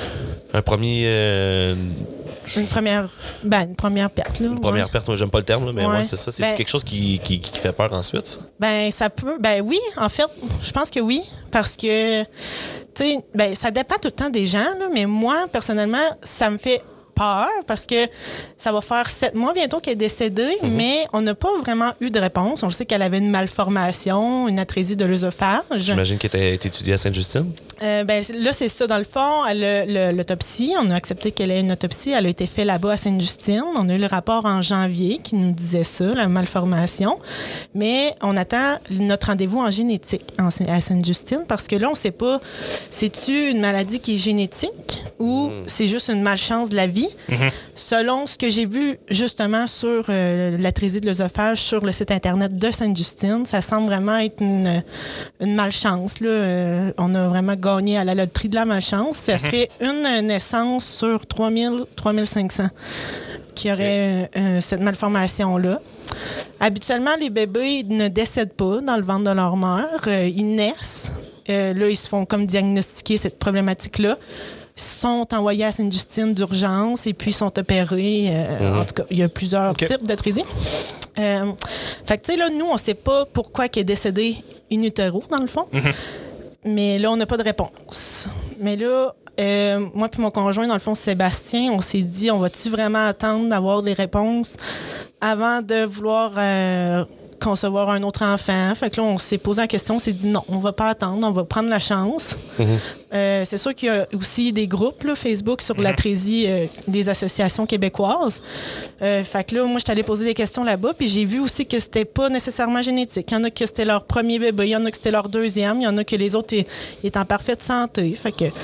un premier... Euh...
Une première, ben, une première perte. Là,
une première
ouais.
perte, moi, j'aime pas le terme, là, mais ouais,
ouais
c'est ça. C'est
ben,
quelque chose qui, qui, qui fait peur ensuite? Ça?
Ben, ça peut. Ben oui, en fait, je pense que oui. Parce que, tu sais, ben, ça dépend tout le temps des gens, là, mais moi, personnellement, ça me fait peur parce que ça va faire sept mois bientôt qu'elle est décédée, mm-hmm. mais on n'a pas vraiment eu de réponse. On le sait qu'elle avait une malformation, une atrésie de l'œsophage.
J'imagine qu'elle était étudiée à Sainte-Justine?
Euh, ben, là, c'est ça. Dans le fond, elle a le, l'autopsie. On a accepté qu'elle ait une autopsie. Elle a été faite là-bas à Sainte-Justine. On a eu le rapport en janvier qui nous disait ça, la malformation. Mais on attend notre rendez-vous en génétique en, à Sainte-Justine parce que là, on ne sait pas, c'est-tu une maladie qui est génétique ou mm. c'est juste une malchance de la vie? Mm-hmm. Selon ce que j'ai vu justement sur euh, l'atrésie de l'œsophage sur le site Internet de Sainte-Justine, ça semble vraiment être une, une malchance. Là. Euh, on a vraiment gagné à la loterie de la malchance. Ça serait une naissance sur trois mille, trois mille cinq cents qui aurait okay. euh, cette malformation-là. Habituellement, les bébés ne décèdent pas dans le ventre de leur mère. Euh, ils naissent. Euh, là, ils se font comme diagnostiquer cette problématique-là. Ils sont envoyés à Sainte-Justine d'urgence et puis sont opérés. Euh, mmh. En tout cas, il y a plusieurs okay. types d'atrésie. Euh, fait que, tu sais, là, nous, on ne sait pas pourquoi elle est décédée in utero, dans le fond. Mmh. Mais là, on n'a pas de réponse. Mais là, euh, moi puis mon conjoint, dans le fond, Sébastien, on s'est dit, on va-tu vraiment attendre d'avoir des réponses avant de vouloir euh, concevoir un autre enfant? Fait que là, on s'est posé la question, on s'est dit non, on va pas attendre, on va prendre la chance. Mm-hmm. Euh, c'est sûr qu'il y a aussi des groupes là, Facebook sur mm-hmm. l'atrésie euh, des associations québécoises. Euh, fait que là, moi, je suis allée poser des questions là-bas, puis j'ai vu aussi que c'était pas nécessairement génétique. Il y en a que c'était leur premier bébé, il y en a que c'était leur deuxième, il y en a que les autres étaient en parfaite santé. Fait que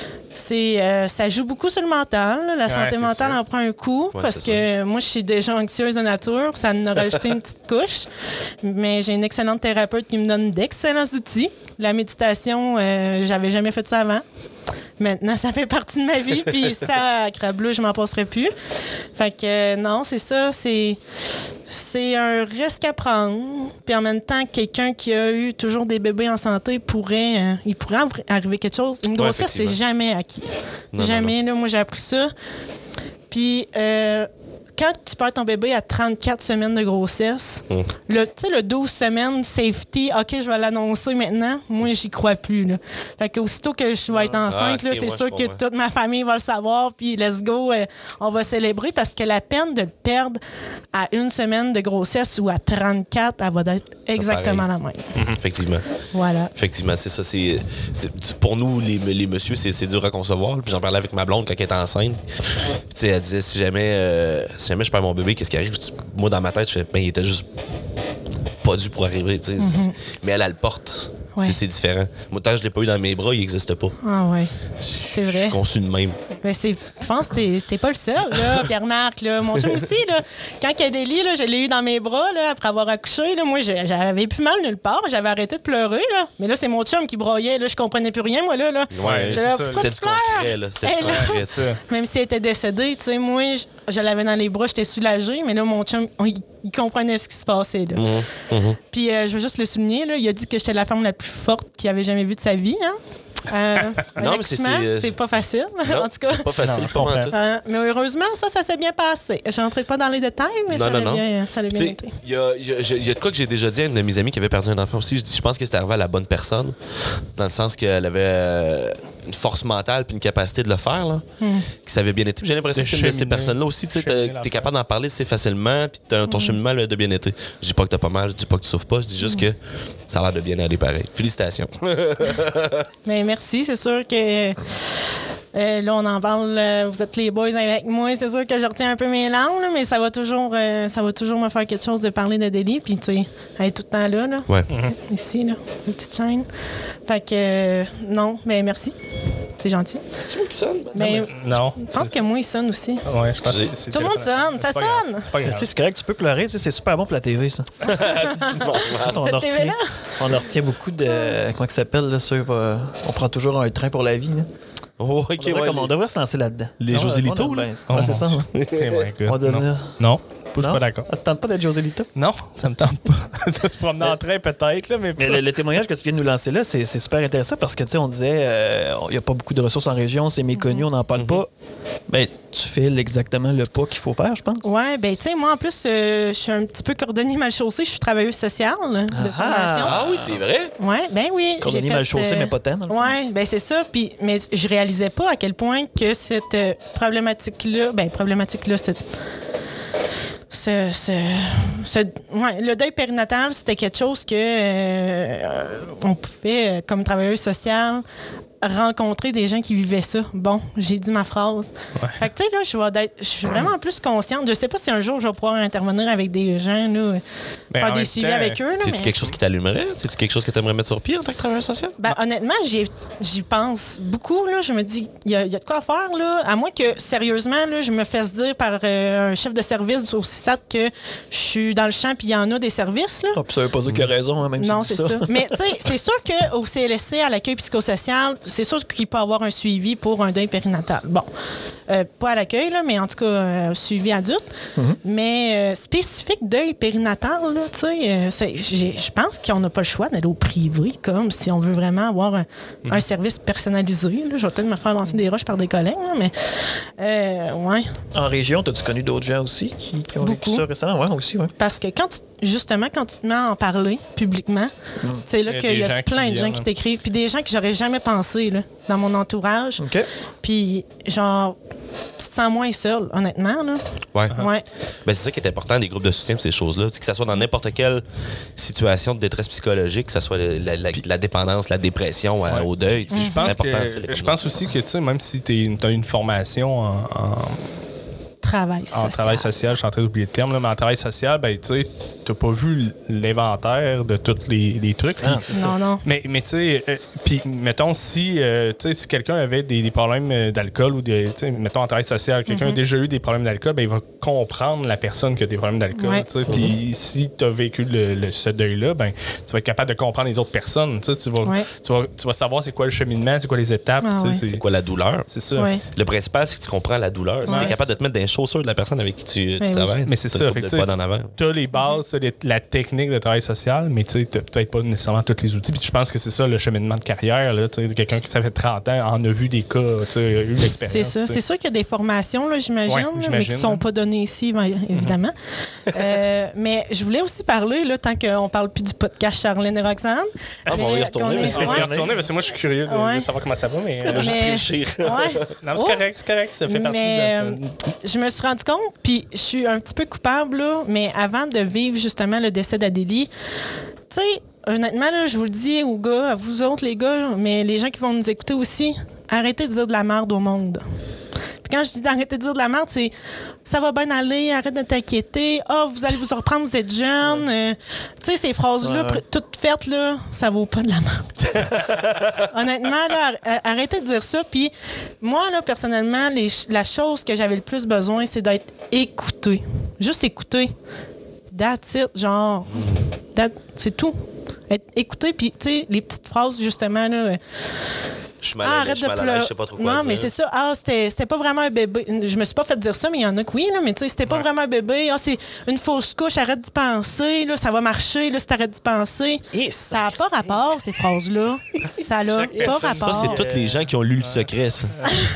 c'est, euh, ça joue beaucoup sur le mental. Là. La ouais, santé mentale sûr. En prend un coup ouais, parce que ça. Moi, je suis déjà anxieuse de nature. Ça en a rajouté une petite couche. Mais j'ai une excellente thérapeute qui me donne d'excellents outils. La méditation, euh, j'avais jamais fait ça avant. Maintenant, ça fait partie de ma vie, puis ça, crabeleux, je m'en passerai plus. Fait que euh, non, c'est ça, c'est, c'est un risque à prendre. Puis en même temps, quelqu'un qui a eu toujours des bébés en santé pourrait, euh, il pourrait arriver quelque chose. Une grossesse, ouais, c'est jamais acquis. Non, jamais, non, non. Là, moi, j'ai appris ça. Puis, euh, quand tu perds ton bébé à trente-quatre semaines de grossesse, mmh. le, tu sais, le douze semaines safety, OK, je vais l'annoncer maintenant, moi, j'y crois plus. Là. Fait qu'aussitôt que je vais être enceinte, ah, okay, là, c'est sûr que toute ma famille va le savoir, puis let's go, euh, on va célébrer parce que la peine de le perdre à une semaine de grossesse ou à trente-quatre, elle va être exactement la même.
Mmh, effectivement.
Voilà.
Effectivement, c'est ça. C'est, c'est, pour nous, les, les messieurs, c'est, c'est dur à concevoir. Puis j'en parlais avec ma blonde quand elle était enceinte. Puis elle disait, si jamais... Euh, Si jamais je perds mon bébé, qu'est-ce qui arrive? Moi, dans ma tête, je fais, ben, il était juste pas dû pour arriver, tu sais. Mm-hmm. Mais elle, elle le porte. Ouais. C'est, c'est différent. Moi, tant que je l'ai pas eu dans mes bras, il n'existe pas.
Ah ouais, c'est vrai. Je
suis conçu de même.
Ben c'est, je pense que t'es, t'es pas le seul, là, Pierre-Marc. Là. Mon chum aussi, là, quand Adélie, là, je l'ai eu dans mes bras là, après avoir accouché. Là, moi, j'avais plus mal nulle part. J'avais arrêté de pleurer. Là. Mais là, c'est mon chum qui broyait. Là, je comprenais plus rien, moi. Là, là.
Ouais, c'est ça. C'était du concret. Là. C'était du concret, ça.
Même si elle était décédée, tu sais, moi, je, je l'avais dans les bras, j'étais soulagée. Mais là, mon chum, on, il, il comprenait ce qui se passait. Là. Mmh. Mmh. Puis, euh, je veux juste le souligner. Là, il a dit que j'étais la femme la plus forte qu'il avait jamais vue de sa vie. Hein? Euh, non, mais c'est, c'est, c'est pas facile,
non,
en tout cas.
C'est pas facile, non, je comprends tout.
Euh, mais heureusement, ça, ça s'est bien passé. Je n'entrerai pas dans les détails, mais non, ça, non, bien, ça l'a bien été.
Il y a, y, a, y a de quoi que j'ai déjà dit à une de mes amies qui avait perdu un enfant aussi. Je, je pense que c'était arrivé à la bonne personne, dans le sens qu'elle avait euh, une force mentale puis une capacité de le faire, là, mm. qui savait bien été. J'ai l'impression que de ces personnes-là aussi, tu es capable d'en parler assez facilement, puis ton mm. cheminement de bien été. Je dis pas que t'as pas mal, je dis pas que tu souffres pas, je dis juste mm. que ça a l'air de bien aller pareil. Félicitations.
Mais merci, c'est sûr que Euh, là, on en parle, euh, vous êtes les boys avec moi. C'est sûr que je retiens un peu mes langues, là, mais ça va toujours euh, ça va toujours me faire quelque chose de parler d'Adélie. Puis, tu sais, elle est tout le temps là, là.
Ouais.
Mm-hmm. Ici, là, une petite chaîne. Fait que, euh, non, mais merci. C'est gentil.
C'est toi qui sonne?
Mais,
Non.
je pense que moi, il sonne aussi.
Ouais, je pense que c'est
Tout le monde sonne, ça
C'est pas grave.
sonne.
C'est pas
Tu
grave.
sais, c'est correct, tu peux pleurer, tu sais, c'est super bon pour la T V, ça. on, en
Cette
retient,
T V-là?
on en retient beaucoup de. Comment ça s'appelle, là, sur. euh, on prend toujours un train pour la vie, là.
Oh, ok,
On devrait,
ouais,
comme- on
les-
devrait se lancer là-dedans.
les
Non,
Joselito,
on a
là?
bien-
Oh,
Ouais, c'est
mon
ça.
Dieu.
ouais.
Eh my God.
On donne
Non.
là.
Non, je suis
Non?
pas d'accord.
Ça te tente pas d'être Joselito?
Non, ça me tente pas. De se promener en train, peut-être, là, mais
Mais
pas.
le, le témoignage que tu viens de nous lancer là, c'est c'est super intéressant parce que, tu sais, on disait, euh, il n'y a pas beaucoup de ressources en région, c'est méconnu, on n'en parle pas. Ben, tu fais exactement le pas qu'il faut faire, je pense.
Ouais, ben tu sais, moi en plus, euh, je suis un petit peu cordonnier mal chaussée. Je suis travailleuse sociale de
Ah!
formation.
Ah oui, c'est vrai?
Ouais, ben oui.
Cordonnier
j'ai fait,
mal chaussé,
euh,
mais pas tant, dans le fond.
Ouais, ben c'est ça. Puis, mais je réalisais pas à quel point que cette euh, problématique-là, ben problématique-là, cette ce, ce, ce- ouais, le deuil périnatal, c'était quelque chose que euh, on pouvait, euh, comme travailleuse sociale, rencontrer des gens qui vivaient ça. Bon, j'ai dit ma phrase. Fait que, tu sais, là, je vais être- je suis vraiment plus consciente. Je sais pas si un jour je vais pouvoir intervenir avec des gens, là,
Ben,
faire
en
des
même
suivis
temps,
avec eux. là,
C'est-tu
mais-
quelque chose qui t'allumerait? C'est-tu quelque chose que tu aimerais mettre sur pied en tant que travailleur social?
Ben, honnêtement, j'y j'y pense beaucoup. Là. Je me dis, il y, a il y a de quoi faire. Là. À moins que, sérieusement, là, je me fasse dire par euh, un chef de service au C I S A T que je suis dans le champ puis il y en a des services. Là.
Ah, puis ça veut pas dire qu'il a raison, hein, même
Non,
si
c'est
tu dis
ça. Mais tu sais, c'est sûr qu'au C L S C, à l'accueil psychosocial, c'est sûr qu'il peut avoir un suivi pour un deuil périnatal. Bon, Euh, pas à l'accueil, là, mais en tout cas, euh, suivi adulte. Mais euh, spécifique deuil périnatal, là, tu sais, euh, c'est- j'ai- je pense qu'on n'a pas le choix d'aller au privé, comme si on veut vraiment avoir un, un service personnalisé. Là. Je vais peut-être me faire lancer des roches par des collègues, là, mais euh, ouais.
En région, as-tu connu d'autres gens aussi qui, qui ont vécu
Beaucoup.
ça récemment? Ouais, aussi, ouais.
Parce que quand tu, justement, quand tu te mets à en parler publiquement, c'est là
Il y a
qu'il y
des
a
gens qui
plein de gens
viennent,
qui
hein.
t'écrivent, puis des gens que j'aurais jamais pensé là, dans mon entourage.
OK.
Puis, genre, tu te sens moins seul, honnêtement. Là.
Ouais.
Ouais.
Ben, c'est ça qui est important des groupes de soutien pour ces choses-là. Tu sais, que ça soit dans n'importe quelle situation de détresse psychologique, que ce soit la, la- la dépendance, la dépression à- au deuil, tu sais,
Je
c'est
pense,
important.
que-
ça, les
je pense aussi que, tu sais, même si tu as une formation en, en-
Travail
en
social.
travail social, je suis en train d'oublier le terme, là, mais en travail social, ben, tu sais, t'as pas vu l'inventaire de tous les, les trucs.
Ah,
Puis-
c'est ça.
Non, non.
Mais, mais tu sais, euh, puis mettons, si, euh, tu sais, si quelqu'un avait des, des problèmes euh, d'alcool ou des, tu sais, mettons, en travail social, quelqu'un a déjà eu des problèmes d'alcool, ben, il va comprendre la personne qui a des problèmes d'alcool.
Ouais.
tu sais. Puis si tu as vécu le, le- ce deuil-là, ben, tu vas être capable de comprendre les autres personnes. Tu sais, tu vas,
Ouais.
tu vas, tu vas savoir c'est quoi le cheminement, c'est quoi les étapes.
Ah,
tu sais,
ouais.
c'est
C'est quoi la douleur?
c'est ça.
Ouais.
Le principal, c'est que tu comprends la douleur. Si
Ouais.
t'es capable de te mettre dans les chaussures de la personne avec qui tu, tu
Ben oui.
travailles,
Mais c'est
t'as
ça.
le
Fait
couple
que,
de
tu
pas
sais,
d'en avant.
t'as les bases, t'as les- la technique de travail social, mais tu n'as peut-être pas nécessairement tous les outils. Puis je pense que c'est ça le cheminement de carrière. Là, tu sais, quelqu'un qui ça fait trente ans en a vu des cas, tu sais, a eu l'expérience.
C'est ça.
tu sais.
C'est sûr qu'il y a des formations, là, j'imagine,
Ouais,
là, mais
j'imagine,
qui ne sont
hein.
pas données ici, ben, évidemment. Euh, mais je voulais aussi parler, là, tant qu'on ne parle plus du podcast Charlène et Roxane.
Ah, bon, on va y
mais
retourner,
qu'on
mais
est-
c'est
On va y
ouais.
retourner parce que moi je suis curieux de,
Ouais.
de savoir comment ça va, mais. euh,
Mais-
réfléchir.
Ouais.
non, c'est
Oh.
correct, c'est correct, ça fait partie
Mais
de.
euh, je me suis rendu compte, puis je suis un petit peu coupable, là, mais avant de vivre justement le décès d'Adélie, tu sais, honnêtement, là, je vous le dis aux gars, à vous autres les gars, mais les gens qui vont nous écouter aussi, arrêtez de dire de la merde au monde. Puis quand je dis d'arrêter de dire de la merde, c'est ça va bien aller, arrête de t'inquiéter, ah, vous allez vous en reprendre, vous êtes jeune. Euh, tu sais, ces phrases-là,
Ouais, ouais.
pr- toutes faites, là, ça vaut pas de la merde. Honnêtement, là, ar- arrêtez de dire ça. Puis moi, là, personnellement, les ch- la chose que j'avais le plus besoin, c'est d'être écouté. Juste écouté. That's it, genre. that- c'est tout. Être écouté, puis, tu sais, les petites phrases, justement, là. euh,
Je suis mal
ah,
à l'aise,
arrête
je suis
de
mal à l'aise,
pleurer.
je sais pas trop quoi
Non,
dire.
mais c'est ça. Ah, c'était c'était pas vraiment un bébé. Je me suis pas fait dire ça, mais il y en a que oui, là, mais tu sais, c'était pas vraiment un bébé. Ah, c'est une fausse couche, arrête d'y penser, là, ça va marcher, là, si t'arrêtes d'y penser.
Et
Ça n'a pas rapport, ces phrases-là. Ça n'a
Chaque
pas
personne-
rapport.
Ça, c'est tous les gens qui ont lu le secret, ça.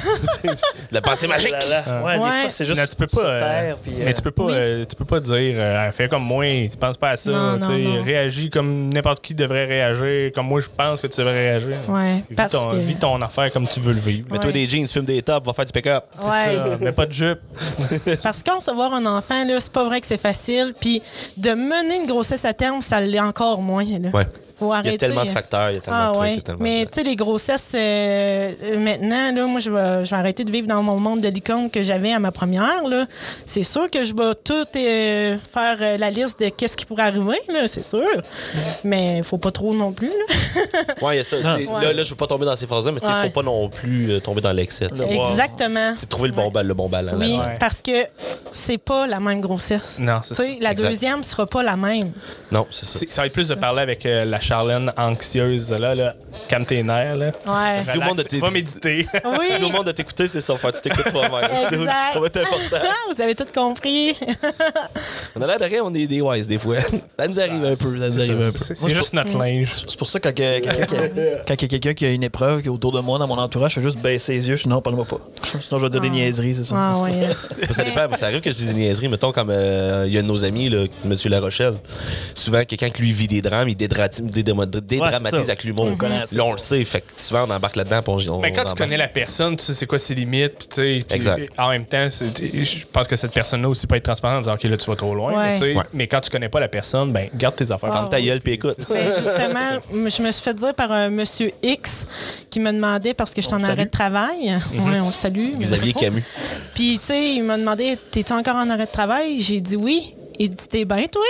La pensée magique.
Là, là. Ouais, des
Ouais.
fois, c'est juste
Mais tu peux pas,
sur
euh,
terre, puis, euh,
mais tu peux pas,
oui.
euh, tu peux pas dire euh, fais comme moi, tu penses pas à ça,
Non,
tu
non,
sais,
non.
réagis comme n'importe qui devrait réagir, comme moi je pense que tu devrais réagir.
Ouais,
Vis
parce
ton,
que-
vis ton affaire comme tu veux le vivre.
Ouais.
Mets-toi des jeans, fume des tops, va faire du pick-up.
Ouais.
Ça, mais pas de jupe.
Parce que concevoir un enfant, là, c'est pas vrai que c'est facile. Puis de mener une grossesse à terme, ça l'est encore moins. Là.
Ouais.
faut arrêter.
Il y a tellement de facteurs, il y a tellement
Ah,
de trucs.
ouais.
il y a tellement
Mais
de-
tu sais, les grossesses, euh, euh, maintenant, là, moi, je vais, je vais arrêter de vivre dans mon monde de licorne que j'avais à ma première. Là. C'est sûr que je vais tout euh, faire euh, la liste de qu'est-ce qui pourrait arriver, là, c'est sûr. Mais il faut pas trop non plus. Là.
Ouais, il y a ça.
Non,
tu sais,
c'est-
Là, là, je veux pas tomber dans ces phrases-là, mais il ne
Ouais.
faut pas non plus euh, tomber dans l'excès. tu sais.
Le-
Exactement.
C'est trouver le bon, ba- le bon ballon.
Oui,
là-dedans.
Ouais.
parce que c'est pas la même grossesse.
Non, c'est
Tu sais, la
Exact.
deuxième sera pas la même.
Non, c'est ça.
C'est- Ça va être plus de parler avec euh, la Charlène anxieuse, là, là. Calme tes nerfs, là.
Ouais.
Dis au monde de t'aider.
Va méditer.
Oui.
Dis au monde de t'écouter, c'est ça. Faire, tu t'écoutes toi-même. Tu sais,
Exact.
Ça va être important.
Ah, vous avez tout compris.
On a l'air de rien, on est des wise des fois. Ça nous arrive un peu. Ça nous
C'est
arrive un
ça,
peu.
c'est- c'est juste notre linge.
C'est pour ça que quand, que- quelqu'un qui a- quand il y a quelqu'un qui a une épreuve qui est autour de moi, dans mon entourage, je fais juste baisser les yeux. Je dis non, parle-moi pas. Sinon, je vais dire des niaiseries, c'est ça.
Ah, ouais.
Ça dépend. Ça arrive que je dis des niaiseries. Mettons, comme euh, il y a un de nos amis, là, M. La Rochelle. Souvent, quelqu'un qui lui vit des drames, il dédra- dédra- dédramatise
ça.
avec l'humour.
On connaît ça.
Là, on le sait. Fait que souvent, on embarque là-dedans. puis on- on-
Mais quand
on
tu
embarque.
connais la personne, tu sais c'est quoi ses limites, puis tu sais, puis
Exact.
en même temps, c'est- je pense que cette personne-là aussi peut être transparente en disant OK, là, tu vas trop loin.
Ouais.
Mais, tu sais,
Ouais.
mais quand tu connais pas la personne, ben garde tes affaires.
Ferme ta gueule puis écoute.
Oui, justement, m- je me suis fait dire par un monsieur X qui me demandait, parce que je suis
On
en
le
arrêt
salue.
de travail. Oui, on le salue.
Xavier Camus.
Puis, tu sais, il m'a demandé, t'es-tu encore en arrêt de travail? J'ai dit oui. Il dit, t'es bien, toi?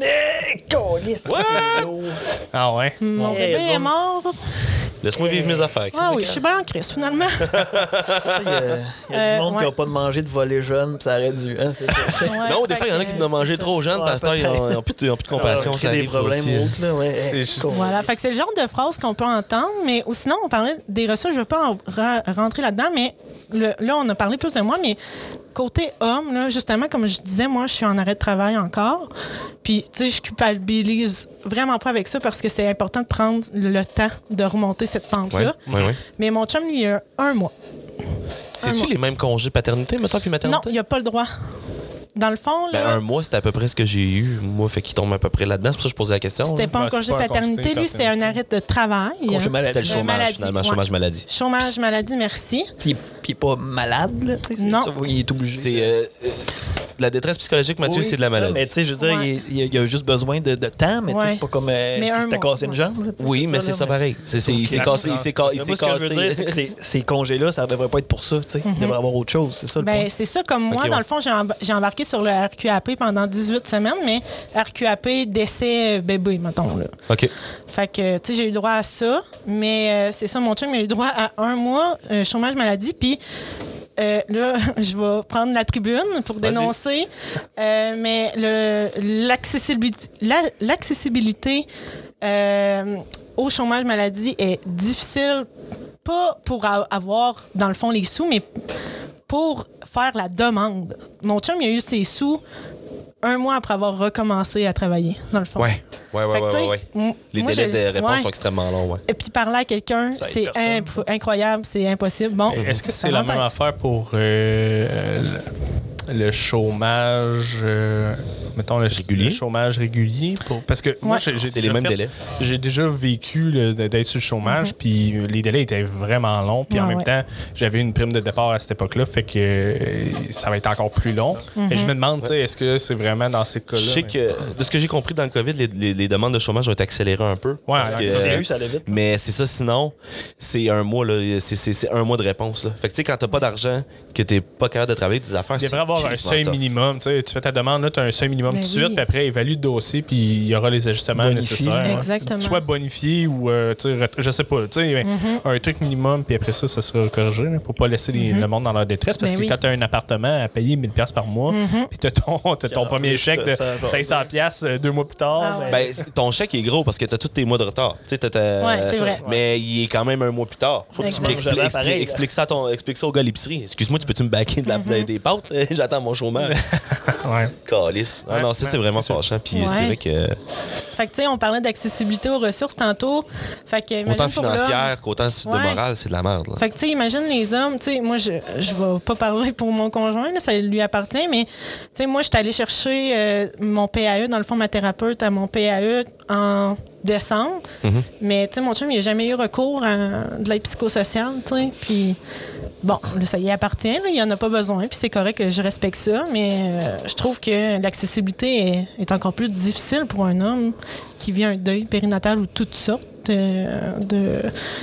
Ah ouais?
Mon
Hey,
bébé
du
est
monde-
mort.
Laisse-moi vivre mes affaires.
Ah oui, je suis bien en crise, finalement.
Il y a, il y a
Euh,
du monde qui
ouais.
n'a pas de manger de voler jeune, puis ça aurait dû. Hein, c'est ça.
Ouais,
Non, des
fait
fois, il y en a
que,
qui n'ont mangé
c'est ça.
trop jeune,
Ouais,
parce qu'ils
peut-être.
n'ont plus, de- ils ont plus de compassion.
Alors,
Ça
créer
arrive,
des
ça
problèmes
aussi.
autres, là, ouais.
C'est
Hey,
juste-
cool.
Voilà, fait que c'est le genre de phrase qu'on peut entendre, mais ou sinon, on parlait des ressources, je ne veux pas en ra- rentrer là-dedans, mais le- là, on a parlé plus de moi, mais côté homme, là, justement, comme je disais, moi, je suis en arrêt de travail encore, puis, tu sais, je culpabilise vraiment pas avec ça parce que c'est important de prendre le temps de remonter cette
Ouais,
pente-là.
ouais, ouais.
Mais mon chum, lui, il a un mois.
C'est-tu
mois.
les mêmes congés paternité, mettons, puis
Non,
maternité?
il n'a pas le droit. Dans le fond,
Ben,
là,
un mois, c'était à peu près ce que j'ai eu. Moi, fait qu'il tombe à peu près là-dedans. C'est pour ça que je posais la question.
c'était
là.
pas un
Ouais, c'est
congé
pas un
paternité,
congé
lui, c'était un arrêt de travail.
Congé maladie.
C'était le
Euh,
chômage,
maladie,
finalement.
ouais.
Chômage maladie.
Chômage, maladie, merci.
Puis il- puis il n'est pas malade, là. tu sais, c'est
Non.
ça, il est obligé.
C'est euh, euh, la détresse psychologique, Mathieu,
Oui,
c'est de la
ça,
maladie.
Mais tu sais, je veux dire,
Ouais.
il, il y a- il y a juste besoin de, de temps, mais tu sais,
Ouais.
c'est pas comme euh,
Mais
si
un
c'était
mois,
cassé une
ouais.
jambe. là, tu sais,
Oui, mais c'est ça
là,
pareil. C'est, c'est, il s'est
Ok.
cassé. Il s'est ca- il
mais
s'est
moi, ce que je veux
cassé.
dire, c'est que ces, ces congés-là, ça devrait pas être pour ça. tu sais. Il devrait y avoir autre chose. C'est ça le
Ben,
point.
c'est ça, comme moi,
Ok,
dans
ouais.
le fond, j'ai, emb- j'ai embarqué sur le R Q A P pendant dix-huit semaines, mais R Q A P décès euh, bébé, mettons. Là.
OK.
Fait que, tu sais, j'ai eu le droit à ça, mais euh, c'est ça, mon chum, il a eu le droit à un mois euh, chômage maladie, puis euh, là, je vais prendre la tribune pour
Vas-y.
dénoncer, euh, mais le, l'accessibilité, la- l'accessibilité euh, au chômage maladie est difficile, pas pour a- avoir, dans le fond, les sous, mais pour faire la demande. Mon chum, il a eu ses sous un mois après avoir recommencé à travailler, dans le fond.
Ouais. Ouais, ouais,
Fait que,
ouais,
tu sais,
ouais, ouais.
m-
Les
moi,
délais
j'ai-
de réponse
ouais.
sont extrêmement longs, ouais.
Et puis parler à quelqu'un,
Ça aide
c'est
personne,
imp- incroyable, c'est impossible. Bon,
Est-ce que c'est
ça
la
m'entête.
même affaire pour euh, le, le chômage, euh, mettons le,
Régulier?
le chômage régulier? Pour, parce que moi,
Ouais.
j'ai, j'ai
C'est les
déjà
mêmes
fait-
délais.
J'ai déjà vécu le- d'être sur le chômage, puis les délais étaient vraiment longs, puis en
Ouais,
même
ouais.
temps, j'avais une prime de départ à cette époque-là, fait que euh, ça va être encore plus long. Et je me demande, tu sais, est-ce que c'est vraiment dans ces cas-là?
Je sais que, de ce que j'ai compris dans le COVID, les, les- les demandes de chômage ont été accélérées un peu.
Ouais,
parce que,
c'est
euh,
eu, ça allait vite.
mais c'est ça, sinon, c'est un mois, là, c'est, c'est- c'est un mois de réponse. Là. Fait que, tu sais, quand t'as pas d'argent, que t'es pas capable de travailler des affaires,
Il devrait avoir un
crissement
seuil
tough.
minimum. Tu sais, tu fais ta demande, là, tu as un seuil minimum
Mais
tout de
oui.
suite, puis après, évalue le dossier, puis il y aura les ajustements
Bonifié.
nécessaires. ouais.
Exactement.
Soit bonifié ou, euh, tu sais, ret- je sais pas, tu sais,
Mm-hmm.
un truc minimum, puis après ça, ça sera corrigé, là, pour pas laisser les- le monde dans leur détresse. Parce
Ben
que
oui.
quand tu as un appartement à payer mille dollars par mois, puis tu as ton, t'as ton
en
premier
plus,
chèque de
ça, ça,
cinq cents dollars deux mois plus tard,
Ah ouais.
Ben, c'est- ton chèque est gros parce que t'as tous tes mois de retard. Tu sais, t'as ta-
Ouais, c'est vrai.
Mais il est quand même un mois plus tard. Faut que tu
Exact.
m'expliques-
Jamais
explique,
pareil, là.
explique ça à ton, explique ça au gars à l'épicerie. Excuse-moi, tu peux-tu me baquer de la,
Mm-hmm.
des pâtes? J'attends mon chômage.
ouais.
Calice. Ah non, ça, c'est vraiment fâchant. Puis
Ouais.
c'est vrai que
Fait que, tu sais, on parlait d'accessibilité aux ressources tantôt. Fait que, imagine
autant
pour l'homme.
financière qu'autant de
Ouais.
morale, c'est de la merde. Là.
Fait que, tu sais, imagine les hommes, tu sais, moi, je je vais pas parler pour mon conjoint, là, ça lui appartient, mais, tu sais, moi, je suis allée chercher euh, mon P A E, dans le fond, ma thérapeute à mon P A E en décembre.
Mm-hmm.
Mais, tu sais, mon chum, il n'a jamais eu recours à de l'aide psychosociale, tu sais. Puis, bon, là, ça y appartient, là, il n'y en a pas besoin, puis c'est correct que je respecte ça, mais euh, je trouve que l'accessibilité est, est encore plus difficile pour un homme qui vit un deuil périnatal ou toutes sortes euh, de...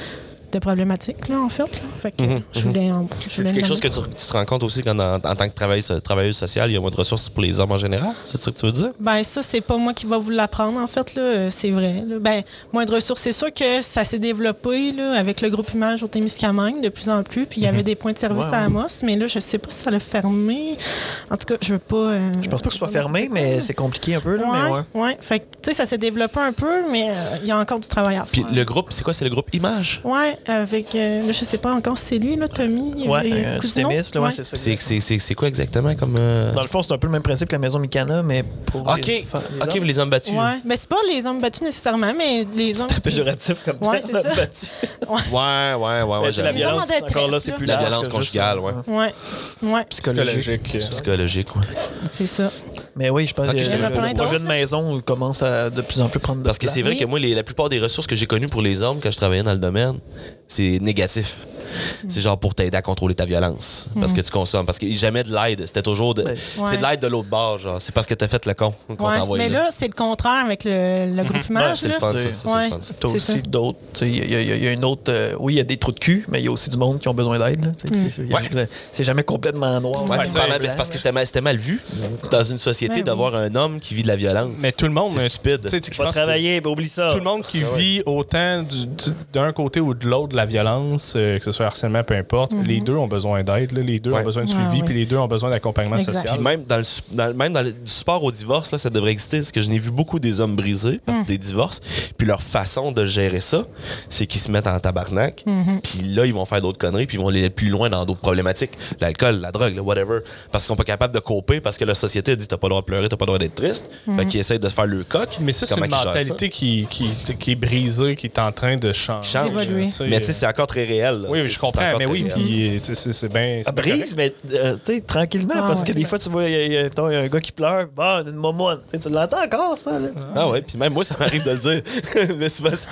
de problématiques, là, en fait. Là. Fait que
Mm-hmm.
je voulais en, je
C'est
voulais
quelque
le
chose que tu,
nommer.
tu te rends compte aussi quand, en, en tant que travailleuse, travailleuse sociale, il y a moins de ressources pour les hommes en général? C'est ça que tu veux dire?
Ben ça, c'est pas moi qui va vous l'apprendre, en fait, là. Euh, c'est vrai. Là. Ben, moins de ressources. C'est sûr que ça s'est développé là, avec le groupe Image au Témiscamingue de plus en plus, puis il y avait des points de service
Ouais,
à
ouais.
Amos, mais là, je sais pas si ça l'a fermé. En tout cas, je veux pas... euh,
Je pense pas que ce soit
dire
fermé,
n'importe quoi,
mais
là.
c'est compliqué un peu. Là, mais
Ouais,
ouais.
ouais. Fait que, tu sais, ça s'est développé un peu, mais euh, il y a encore du travail à
Puis
faire.
le groupe, c'est quoi? C'est le groupe Image?
Ouais, avec... euh, là, je sais pas encore si c'est lui, là, Tommy.
Ouais,
euh,
un
Cousineau.
Témis, là, ouais,
Ouais.
c'est ça.
C'est, c'est, c'est, c'est quoi exactement comme... euh,
Dans le fond, c'est un peu le même principe que la maison Mikana, mais pour
OK,
les, fa- les
OK,
hommes.
les hommes battus.
Ouais, mais c'est pas les hommes battus nécessairement, mais les hommes.
C'est
qui-
péjoratif comme
Ouais,
terme,
c'est ça.
battu.
Ouais, ouais, ouais, ouais.
Mais c'est la
Les
j'avoue.
hommes en
violence, encore là,
détresse,
c'est
là.
plus
La
large
violence
que juste-
conjugale, ouais.
Ouais, ouais,
Psychologique.
Psychologique.
Psychologique, ouais.
c'est ça.
Mais oui, je pense
Ok,
que
il y en a
le,
plein
le projet
d'autres,
de maison commence à de plus en plus prendre de
Parce que
place.
c'est vrai
Oui.
que moi, les- la plupart des ressources que j'ai connues pour les hommes quand je travaillais dans le domaine, c'est négatif. C'est genre pour t'aider à contrôler ta violence. Parce que tu consommes. Parce que jamais de l'aide. C'était toujours de.
Ouais.
C'est de l'aide de l'autre bord, genre. C'est parce que t'as fait le con qu'on
Ouais,
t'a envoyé
mais
là.
là, c'est le contraire avec le, le groupe
Ouais,
Image.
C'est le
là.
fun, ça.
tu sais.
ça, c'est
Ouais.
le fun, ça.
T'as
C'est
aussi
ça.
d'autres. tu sais, Il y, a- il y a- il y a une autre. euh, oui, il y a des trous de cul, mais il y a aussi du monde qui ont besoin d'aide. là, tu sais. C'est- il y a-
Ouais.
C'est jamais complètement noir.
Ouais,
ou
puis
tu sais,
pendant-
blanc,
c'est parce que
là.
c'était mal, c'était mal vu dans une société
Ouais,
d'avoir un homme qui vit de la violence.
Mais tout le monde...
C'est
euh,
stupide.
tu sais, je
Tu vas
pense que
travailler, ben, oublie ça.
Tout le monde qui vit autant du- du- d'un côté ou de l'autre de la violence, euh, que ce soit harcèlement, peu importe, les deux ont besoin d'aide. là. Les deux
Ouais.
ont besoin de
Ouais,
suivi,
ouais.
puis les deux ont besoin d'accompagnement
Exact.
social.
Puis même dans le, su- dans, le- même dans le du support au divorce, là, ça devrait exister. Parce que je n'ai vu beaucoup des hommes brisés parce que des divorces. Puis leur façon de gérer ça, c'est qu'ils se mettent en tabarnak. Puis là, ils vont faire d'autres conneries. Puis ils vont aller plus loin dans d'autres problématiques. L'alcool, la drogue, le whatever. Parce qu'ils sont pas capables de coper parce que la société a dit t'as pas le droit de pleurer, t'as pas le droit d'être triste. Fait qu'ils essayent de faire le coq.
Mais ça, c'est
Comment
une
qu'ils gèrent ça?
mentalité qui, qui, qui est brisée, qui est en train de changer.
Change.
Évoluer.
Tu sais,
Mais tu sais,
euh,
c'est encore très réel. là.
Oui,
Tu
oui,
sais,
je
c'est
comprends,
encore
mais
très
oui,
réel.
puis c'est- c'est c'est bien.
Ah,
c'est bien
brise,
correct.
mais euh, tu sais, tranquillement,
Ah,
parce que
ouais.
des fois, tu vois, il y, a- il y a attends, il y a un gars qui pleure, bah, une momoine. Tu sais, tu l'entends encore, ça. Là, tu-
Ah ouais, puis même moi, ça m'arrive de le dire. Mais c'est pas-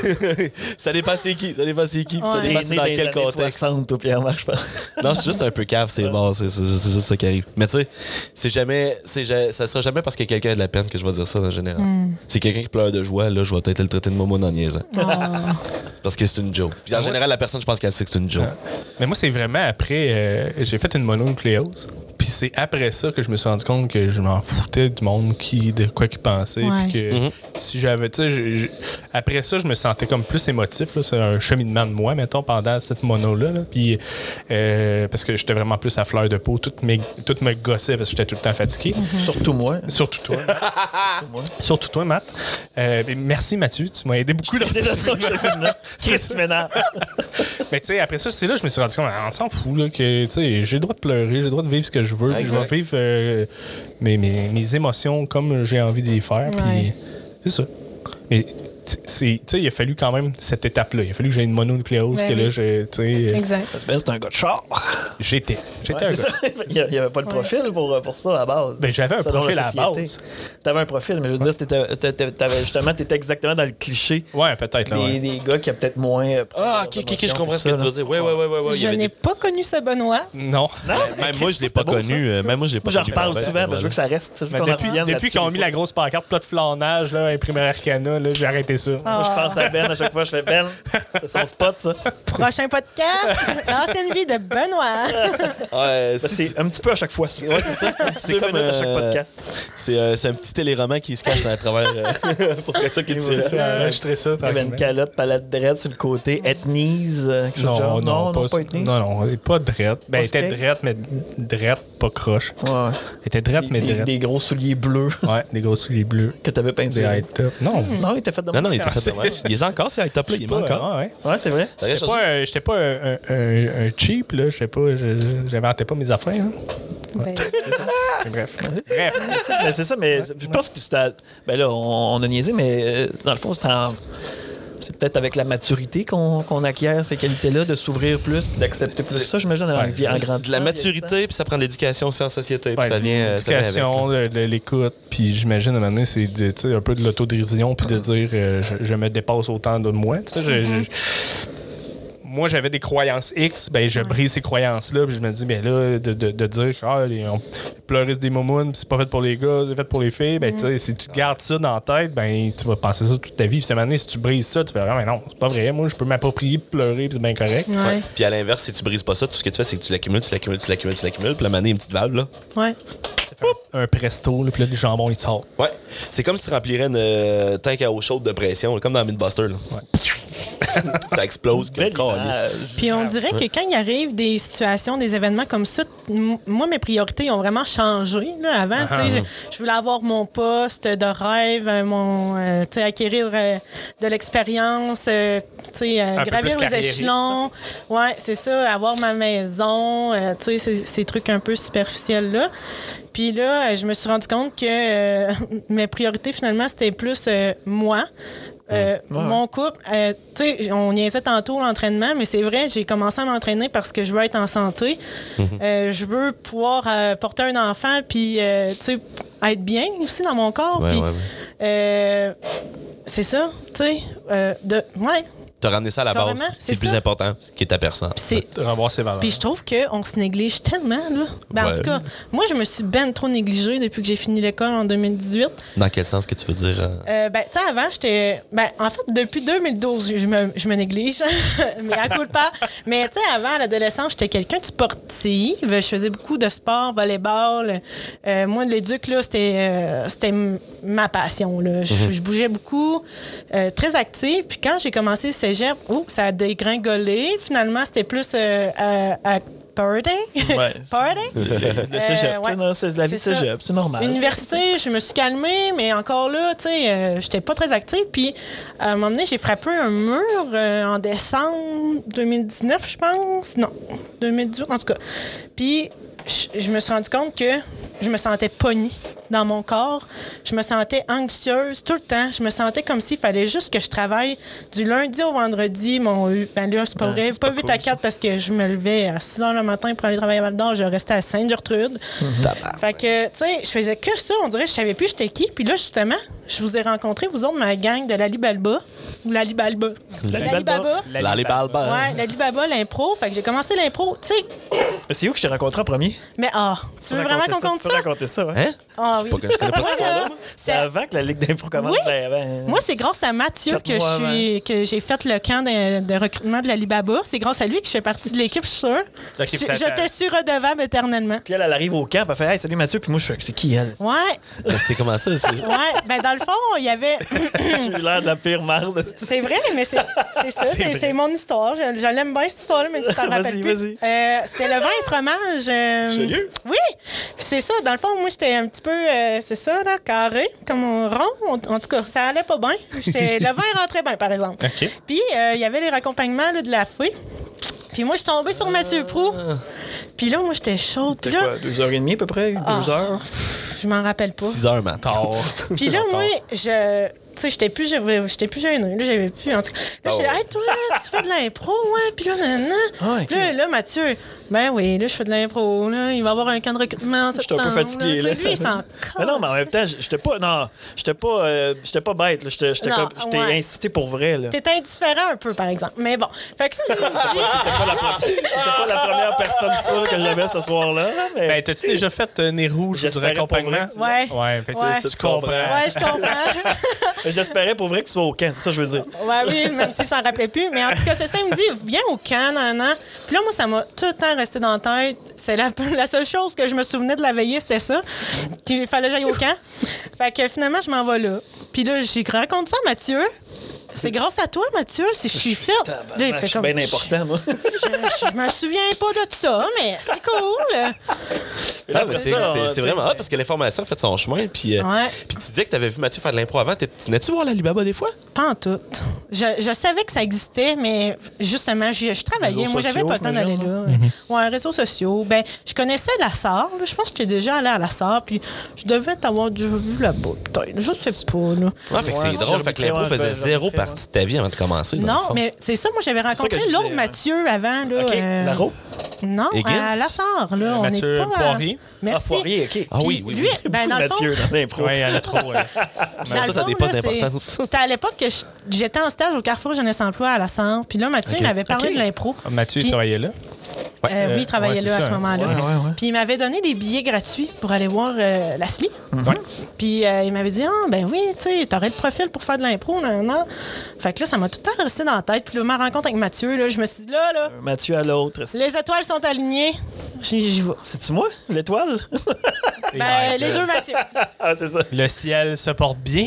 ça dépend c'est qui. Ça dépend c'est qui. puis Ça
Ouais.
dépend
T'es
c'est
né
dans
les
quel
années
contexte.
soixante, toi, Pierre-Marc, je pense.
Non, je suis juste un peu cave, c'est bon, c'est c'est- c'est juste ça qui arrive. Mais tu sais, c'est jamais, c'est ja- ça sera jamais parce que quelqu'un a de la peine que je vais dire ça en général. C'est quelqu'un qui pleure de joie, là, je vais peut-être le traiter de momo en niaisant. Parce que c'est une joke. Puis en général, la personne, je pense qu'elle sait que c'est une joke.
Mais moi, c'est vraiment après. euh, j'ai fait une mononucléose. Puis c'est après ça que je me suis rendu compte que je m'en foutais du monde qui, de quoi qu'il pensait.
Ouais.
Puis que
Mhm.
si j'avais. Tu sais, je- je- après ça, je me sentais comme plus émotif. là. C'est un cheminement de moi, mettons, pendant cette mono-là. là. Puis euh, parce que j'étais vraiment plus à fleur de peau. Tout, mes, tout me gossait parce que j'étais tout le temps fatigué.
Surtout moi.
Surtout toi. Surtout toi, Matt. Euh, mais merci, Mathieu. Tu m'as aidé beaucoup dans
C'est
ça.
notre cheminement. Qu'est-ce que tu m'énerves?
Mais tu sais, après ça, c'est là que je me suis rendu compte, ah, on s'en fout, là, que tu sais, j'ai le droit de pleurer, j'ai le droit de vivre ce que je veux, puis je vais
Exact.
vivre euh, mes, mes, mes émotions comme j'ai envie de les faire, puis
Ouais.
c'est ça. Mais c'est, tu sais, il a fallu quand même cette étape-là. Il a fallu que j'aie une mononucléose,
Ben
que là,
oui.
j'ai, tu sais,
Exact.
Parce que Ben, c'est un gars de char.
j'étais. J'étais
Ouais,
un
c'est
gars.
ça. Il n'y avait pas le profil pour, pour ça à la base.
Ben, j'avais un
Selon
profil
la
à la
société.
base.
T'avais un profil, mais je veux dire, t'étais- t'étais- t'avais justement, t'étais exactement dans le cliché
Ouais, peut-être, là,
des,
ouais.
des gars qui a peut-être moins. euh,
Ah, ok, ok, ok, je comprends ce que tu veux dire. Ouais, ouais, ouais, ouais. ouais. il y
Je
avait
n'ai
des-
pas connu ce Benoît.
Non.
Non,
Même moi, je l'ai
C'était
pas
beau, ça.
connu. euh, Même moi, je l'ai pas
J'en
connu.
reparle
Ouais,
souvent,
ouais,
mais je veux que ça reste. Je veux
Mais
qu'on en
depuis
revienne
depuis
là-dessus
qu'ils ont
des
mis
fois.
la grosse pancarte plat de flanage, là, imprimé Arcana, là, j'ai arrêté ça.
Moi, je pense à Ben à chaque fois. Je fais Ben, c'est son spot, ça.
Prochain podcast, l'ancienne vie de Benoît.
Ouais,
Ben,
si tu-
c'est un petit peu à chaque fois. ça.
Ouais, c'est ça.
C'est
C'est
comme
comme
à chaque
euh,
podcast.
C'est euh, c'est un petit téléroman qui se cache à travers. euh, pour que ça qui
Et
tire.
voilà.
C'est ça, enregistrer ça.
Il y avait une
tranquillement.
calotte palette dread sur le côté, ethnise. euh, quelque chose de
Non,
genre.
non,
non,
pas,
pas ethnise.
non, non, elle est pas drette. Ben, elle était
straight.
drette, mais drette, pas croche.
Ouais.
Elle était drette, mais
Des, des,
drette.
des gros souliers bleus
Ouais, des gros souliers bleus.
que t'avais
Des
peinturés.
high top. Non.
Non, il était fait de
Non, non, il était
Ah,
fait de même. Il est encore, ces high top là, il est
Pas,
encore.
ouais, ouais.
Ouais, c'est vrai.
T'as rien
J'étais
changé?
pas, un- j'étais pas un, un- un- un cheap, là. J'étais pas, je- je- j'inventais pas mes affaires. Hein.
Ben,
Mais bref. Bref.
Mais c'est ça, mais je pense que c'était. Ben là, on, on a niaisé, mais euh, dans le fond, c'est en. C'est peut-être avec la maturité qu'on qu'on acquiert ces qualités-là, de s'ouvrir plus, puis d'accepter plus ça, j'imagine, en,
Ouais,
vie- en
c'est
grandissant.
De la maturité, puis ça prend de l'éducation aussi en société, puis
Ouais,
ça vient. euh, ça vient avec, là.
l'éducation, de, de l'écoute, puis j'imagine à un moment donné, c'est de, tu sais, un peu de l'autodérision, puis de dire euh, je, je me dépasse autant de moi. tu sais, je- je- moi, j'avais des croyances X, ben je brise ces croyances-là. Puis je me dis, ben là, de, de, de dire que ah, les, on pleurer des momounes, c'est pas fait pour les gars, c'est fait pour les filles, ben, mm. si tu gardes ça dans la tête, ben tu vas penser ça toute ta vie. Puis cette année, si tu brises ça, tu fais, ah, mais non, c'est pas vrai. Moi, je peux m'approprier, pleurer, puis c'est bien correct.
Ouais.
Ouais. Puis à l'inverse, si tu brises pas ça, tout ce que tu fais, c'est que tu l'accumules, tu l'accumules, tu l'accumules, tu l'accumules. Puis la manée, une petite valve, là.
Ouais.
Ça fait un, un presto, là, puis là, le jambon, il sort.
Ouais. C'est comme si tu remplirais une euh, tank à eau chaude de pression, là, comme dans Mythbuster, là. Ouais. Ça explose que le calice.
Puis on dirait que quand il arrive des situations, des événements comme ça, m- moi, mes priorités ont vraiment changé. Là. Avant, uh-huh. tu sais, je, je voulais avoir mon poste de rêve, mon, euh, tu sais, acquérir euh, de l'expérience, euh, tu sais, euh, gravir les échelons. Ouais, c'est ça, avoir ma maison, euh, tu sais, ces, ces trucs un peu superficiels-là. Puis là, je me suis rendu compte que euh, mes priorités, finalement, c'était plus euh, moi. Euh, ouais. Mon couple, euh, tu sais, on niaisait tantôt l'entraînement, mais c'est vrai, j'ai commencé à m'entraîner parce que je veux être en santé. Mm-hmm. Euh, je veux pouvoir euh, porter un enfant, puis, euh, tu sais, être bien aussi dans mon corps.
Ouais,
puis,
ouais, ouais.
Euh, c'est ça, tu sais, euh, de, ouais.
T'as ramené ça à la
Carrément,
base.
c'est
C'est le plus
ça.
important, qui est ta personne.
C'est...
Revoir ses valeurs.
Puis je trouve qu'on se néglige tellement, là. Ben,
ouais.
En tout cas, moi, je me suis ben trop négligée depuis que j'ai fini l'école en deux mille dix-huit.
Dans quel sens que tu veux dire? Euh...
Euh, ben, tu sais, avant, j'étais... Ben, en fait, depuis deux mille douze, je me, je me néglige. Mais à coup de pas. Mais, tu sais, avant, à l'adolescence, j'étais quelqu'un de sportif. Je faisais beaucoup de sport, volleyball. Euh, moi, l'éduc, là, c'était, euh, c'était ma passion, là. Je, mm-hmm. je bougeais beaucoup, euh, très active. Puis quand j'ai commencé le cégep, oh, ça a dégringolé. Finalement, c'était plus euh, à, à party.
Ouais.
Party.
Le cégep,
Euh, ouais.
non, c'est la vie de
C'est ça.
cégep, c'est normal.
Université, je me suis calmée, mais encore là, tu sais, euh, j'étais pas très active. Puis, à un moment donné, j'ai frappé un mur euh, en décembre deux mille dix-neuf, je pense. Non, deux mille dix-huit, en tout cas. Puis, je, je me suis rendu compte que je me sentais pognée dans mon corps. Je me sentais anxieuse tout le temps. Je me sentais comme s'il fallait juste que je travaille du lundi au vendredi. Mon, ben là, c'est pas
Ah,
vrai.
c'est
Pas
pas
huit
cool,
à quatre parce que je me levais à six heures le matin pour aller travailler à Val-d'Or. Je restais à Sainte-Gertrude. Mm-hmm. Fait que, tu sais, je faisais que ça. On dirait que je savais plus j'étais qui. Puis là, justement, je vous ai rencontré, vous autres, ma gang de Lali-Balba. Ou Lali-Balba.
Lali-Balba.
Lali-Balba.
Ouais, Lali-Baba, l'impro. Fait que j'ai commencé l'impro. Tu sais,
C'est où que je t'ai rencontré en premier?
mais ah, tu veux vraiment qu'on compte
Tu
ça?
peux raconter ça, ouais.
Hein?
Ah oui.
Pas que je connais pas cette histoire-là, moi.
C'est avant que la Ligue d'impro commence.
Oui.
Ben, ben,
Moi, c'est grâce à Mathieu
Quatre
que,
mois
je suis, que j'ai fait le camp de, de recrutement de l'Alibaba. C'est grâce à lui que je fais partie de l'équipe, je suis sûre. Je,
L'équipe
je
Satan.
te suis redevable éternellement.
Puis elle, elle arrive au camp, elle fait Hey, salut Mathieu. Puis moi, je fais C'est qui elle?
Ouais,
Ben, c'est comment ça? C'est...
ouais. Ben, dans le fond, il y avait.
J'ai eu l'air de la pire marde.
C'est vrai, mais c'est, c'est ça, c'est, c'est mon histoire. Je, je l'aime bien, cette histoire-là, mais tu t'en
Vas-y,
rappelles plus.
vas-y.
Euh, c'était le vin et fromage. euh,
Sérieux?
Oui. Puis c'est ça. Dans le fond, moi, j'étais un petit peu, euh, c'est ça, là, carré, comme un rond. En, en tout cas, ça allait pas bien. J'étais, le vin rentrait bien, par exemple.
OK.
Puis euh, il y avait les raccompagnements là, de la fée. Puis moi, je suis tombée sur Mathieu Proulx. Puis là, moi, j'étais chaude. Puis
C'est
là,
quoi, deux heures et demie à peu près? Deux
Ah.
heures?
je m'en rappelle pas.
six heures, man.
Tard.
Puis là, moi, je. Tu sais, j'étais plus, j'étais plus gênée. Là, j'avais plus. En tout cas, là, j'étais là, hey, toi, là, tu fais de l'impro, ouais. Puis là, nanana.
Ah, ok.
Là, là, Mathieu, ben oui, là, je fais de l'impro, là. Il va y avoir un camp de recrutement en
J'étais un
septembre.
peu fatigué, là.
Tu sais, lui, il s'en
Mais non, mais en même temps, j'étais pas. Non, j'étais pas. euh, j'étais pas bête, là. J'étais, j'étais,
Non,
comme- j'étais
ouais.
incité pour vrai, là.
T'étais indifférent un peu, par exemple. Mais bon. Fait que là, j'ai dit.
T'étais pas, la pre- t'étais pas la première personne sûre que j'avais ce soir-là, là, mais.
Ben, t'as-tu déjà fait euh, Nez Rouge du
J'espérais
raccompagnement?
pas vrai
Ouais.
Ouais, fait que
Ouais.
c'est- tu comprends.
Ouais, je comprends.
J'espérais pour vrai que tu sois au camp, c'est ça que je veux dire.
Ouais, oui, même s'il s'en rappelait plus. Mais en tout cas, c'est ça, il me dit, viens au camp, nan, nan. Puis là, moi, ça m'a tout le temps resté dans la tête. C'est la, la seule chose que je me souvenais de la veillée, c'était ça. Puis il fallait que j'aille au camp. Fait que finalement, je m'en vais là. Puis là, j'ai raconté ça à Mathieu. C'est grâce à toi, Mathieu, si je suis ici. Là, il fait
Je suis
comme,
bien important, moi.
Je, je me souviens pas de ça, mais c'est cool.
Ah, ben, c'est,
ça,
c'est,
on-
c'est vraiment hot parce que l'information a fait son chemin. Puis, euh,
Ouais.
puis tu disais que tu avais vu Mathieu faire de l'impro avant. T'es- Tu venais-tu voir l'Alibaba des fois?
Pas en tout. Je, je savais que ça existait, mais justement, je, je travaillais.
Réseaux
Moi, j'avais
sociaux,
pas le temps d'aller là.
j'imagine,
Ouais, réseaux sociaux. Ben, je connaissais la SAR. là. Je pense que j'étais déjà allée à la SAR, puis je devais t'avoir déjà vu là-bas, peut-être. Je sais pas, là.
Ouais, fait que
Ouais,
c'est drôle.
j'ai
Fait que
remarqué,
l'impro
ouais,
faisait
j'ai
zéro
remarqué,
partie de ta vie avant de commencer. dans le
Non,
fond.
mais c'est ça. Moi, j'avais rencontré
que je
l'autre
disais,
Mathieu avant. Là,
OK,
euh,
Laro?
Higgins?
à Lassar, là. On
Mathieu
n'est pas à...
Poirier.
Merci.
Ah, Poirier, OK.
Ah oui,
Puis
oui,
lui,
oui.
ben,
Beaucoup
dans
de
le fond,
Mathieu dans l'impro.
Oui, il y en a trop. ouais.
Dans le
Toi, t'as des
fond,
postes
là, c'est-
d'importance.
C'était à l'époque que je- j'étais en stage au Carrefour Jeunesse Emploi à Lassar. Puis là, Mathieu,
Ok.
il m'avait parlé
Ok.
de l'impro.
Mathieu, il
Puis-
travaillait là.
Ouais.
Euh,
Euh,
oui, il travaillait
ouais,
là
c'est
à
ça,
ce
hein.
moment-là.
Ouais, ouais, ouais.
Puis il m'avait donné des billets gratuits pour aller voir euh, la S L I.
Ouais.
Puis euh, il m'avait dit, ah, ben oui, tu sais, t'aurais le profil pour faire de l'impro, non, non. Fait que là, ça m'a tout le temps resté dans la tête. Puis là, ma rencontre avec Mathieu, là, je me suis dit, là, là,
Mathieu à l'autre. C'est-
les étoiles sont alignées. J'y j'y vais.
C'est-tu moi, l'étoile?
Ben, les deux Mathieu.
Ah, c'est ça.
Le ciel se porte bien.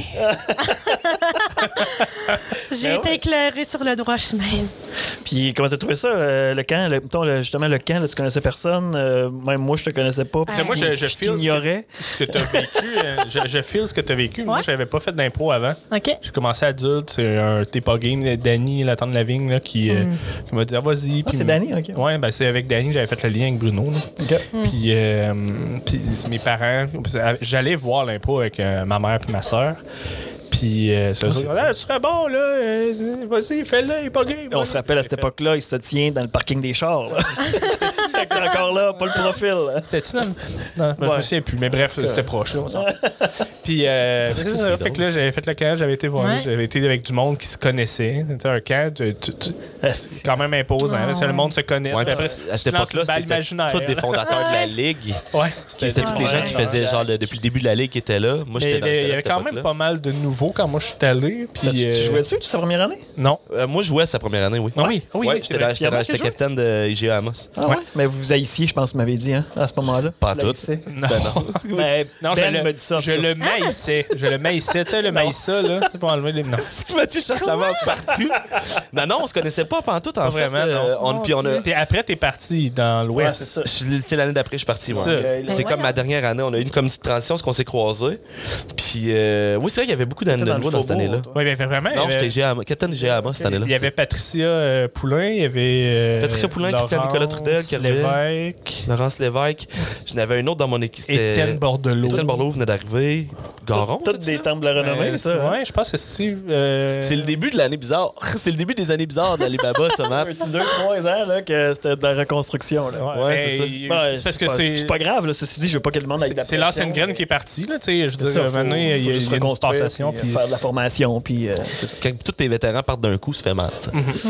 J'ai
Ben
été
ouais.
éclairée sur le droit chemin.
Puis comment t'as trouvé ça, euh, le camp? Le, mettons, le- justement, le camp, là, tu connaissais personne. euh, même moi, je te connaissais pas.
Parce que moi, je, je
je
feel ce
t'ignorais.
que, ce que tu as vécu. euh, je, je feel ce que tu as vécu. Moi,
Ouais.
je n'avais pas fait d'impro avant.
OK.
J'ai commencé adulte, c'est un T'es pas game, Danny, la tante Lavigne, là, qui, euh, qui m'a dit ah, vas-y.
Ah,
Puis
c'est
m-
Danny, OK.
Ouais, ben, c'est avec Danny que j'avais fait le lien avec Bruno. là.
OK.
Puis, euh, puis mes parents, j'allais voir l'impro avec euh, ma mère et ma soeur. Puis, euh, ça, ah, tu serais bon, là, euh, vas-y, fais-le, il est pas game.
On se rappelle à cette époque-là, il se tient dans le parking des chars. Là. Fait que encore là, pas le profil. là.
C'était-tu dans... Non, ben, je
Ouais.
me souviens plus, mais bref, c'était proche, là, on s'en Puis, euh, c'est ça, fait que là, j'avais fait le camp, j'avais été voir,
Ouais.
j'avais été avec du monde qui se connaissait. C'était un camp, tu- tu- tu- c'est quand même imposant, là, parce que le monde se connaît.
Ouais,
Puis après,
puis à
tu
cette
te lances
époque-là,
une balle
c'était
imaginaire,
tous des
là.
fondateurs de la Ligue.
Ouais,
Puis C'était tous les gens qui
ouais,
faisaient, genre, le- depuis le début de la Ligue qui étaient là. Moi,
Mais
j'étais
il
dans
y avait,
j'étais
il y
à
avait
cette
quand même
époque-là.
pas mal de nouveaux quand moi je suis allé. Puis,
Tu, tu
euh,
jouais dessus, ta première année?
Non.
Euh, moi, je jouais sa première année, oui.
Ah oui, oui,
Ouais,
oui, c'est
j'étais
vrai.
dans- j'étais
Il y a
dans-
moi
j'étais
qui
capitaine de I G A Amos.
Ah ouais? Mais vous vous haïssiez, je pense que vous m'avez dit, hein, à ce moment-là.
Pas
Vous
tout.
l'haïssiez.
Non.
Ben non.
Mais
Non,
Ben
je le,
m'a dit ça. en
je
tout cas.
le maïssais. Je le maïssais. Tu sais, le maïssa, là. C'est pour enlever les. Non.
C'est que Mathieu cherche la mort partout. Non, non, on se connaissait pas pendant tout, en
Pas
fait.
vraiment,
Euh,
non.
on, puis on a.
Puis après, t'es parti dans
Ouais,
l'Ouest.
c'est ça.
Je suis- C'est l'année d'après, je suis parti.
C'est
ouais.
ça.
Euh,
C'est
Ben
comme ma dernière année. On a eu une, comme une petite transition, parce qu'on s'est croisés. Puis, euh, oui, c'est vrai qu'il y avait beaucoup d'années
T'étais
de
dans le
nouveau dans cette
faubourg,
année-là.
toi.
Oui, mais vraiment. il y
Non,
avait-
j'étais I G A Amos- capitaine de I G A Amos cette année-là.
Il y avait Patricia euh, Poulain, il y avait. euh,
Patricia Poulain, Christian
Laurence
Nicolas Trudel qui arrivait.
Lévesque,
Laurence Lévesque. J'en avais un autre dans mon équipe. c'était-
Étienne Bordelot.
Étienne Bordelot venait d'arriver. Garon.
Toutes des temples de renommée,
Euh,
ça. hein?
Ouais, je pense que c'est Steve. euh,
C'est le début de l'année bizarre. C'est le début des années bizarres d'Alibaba, ça, Matt.
Un petit deux, trois ans là, que c'était de la reconstruction. Là.
Ouais,
Ouais,
mais
c'est ça.
il-
Ben,
c'est parce que
pas-
c'est.
c'est pas grave, là, ceci dit, je veux pas que le monde aille de la
C'est l'ancienne
pression,
graine qui est partie, là, tu sais. Je veux
C'est
dire,
ça, faut-
maintenant, il y a,
faut
il y a
juste
une
reconstruire,
passation.
puis,
Puis
faire de la formation, puis... euh, c'est ça.
Quand tous tes vétérans partent d'un coup, ça fait mal. ça.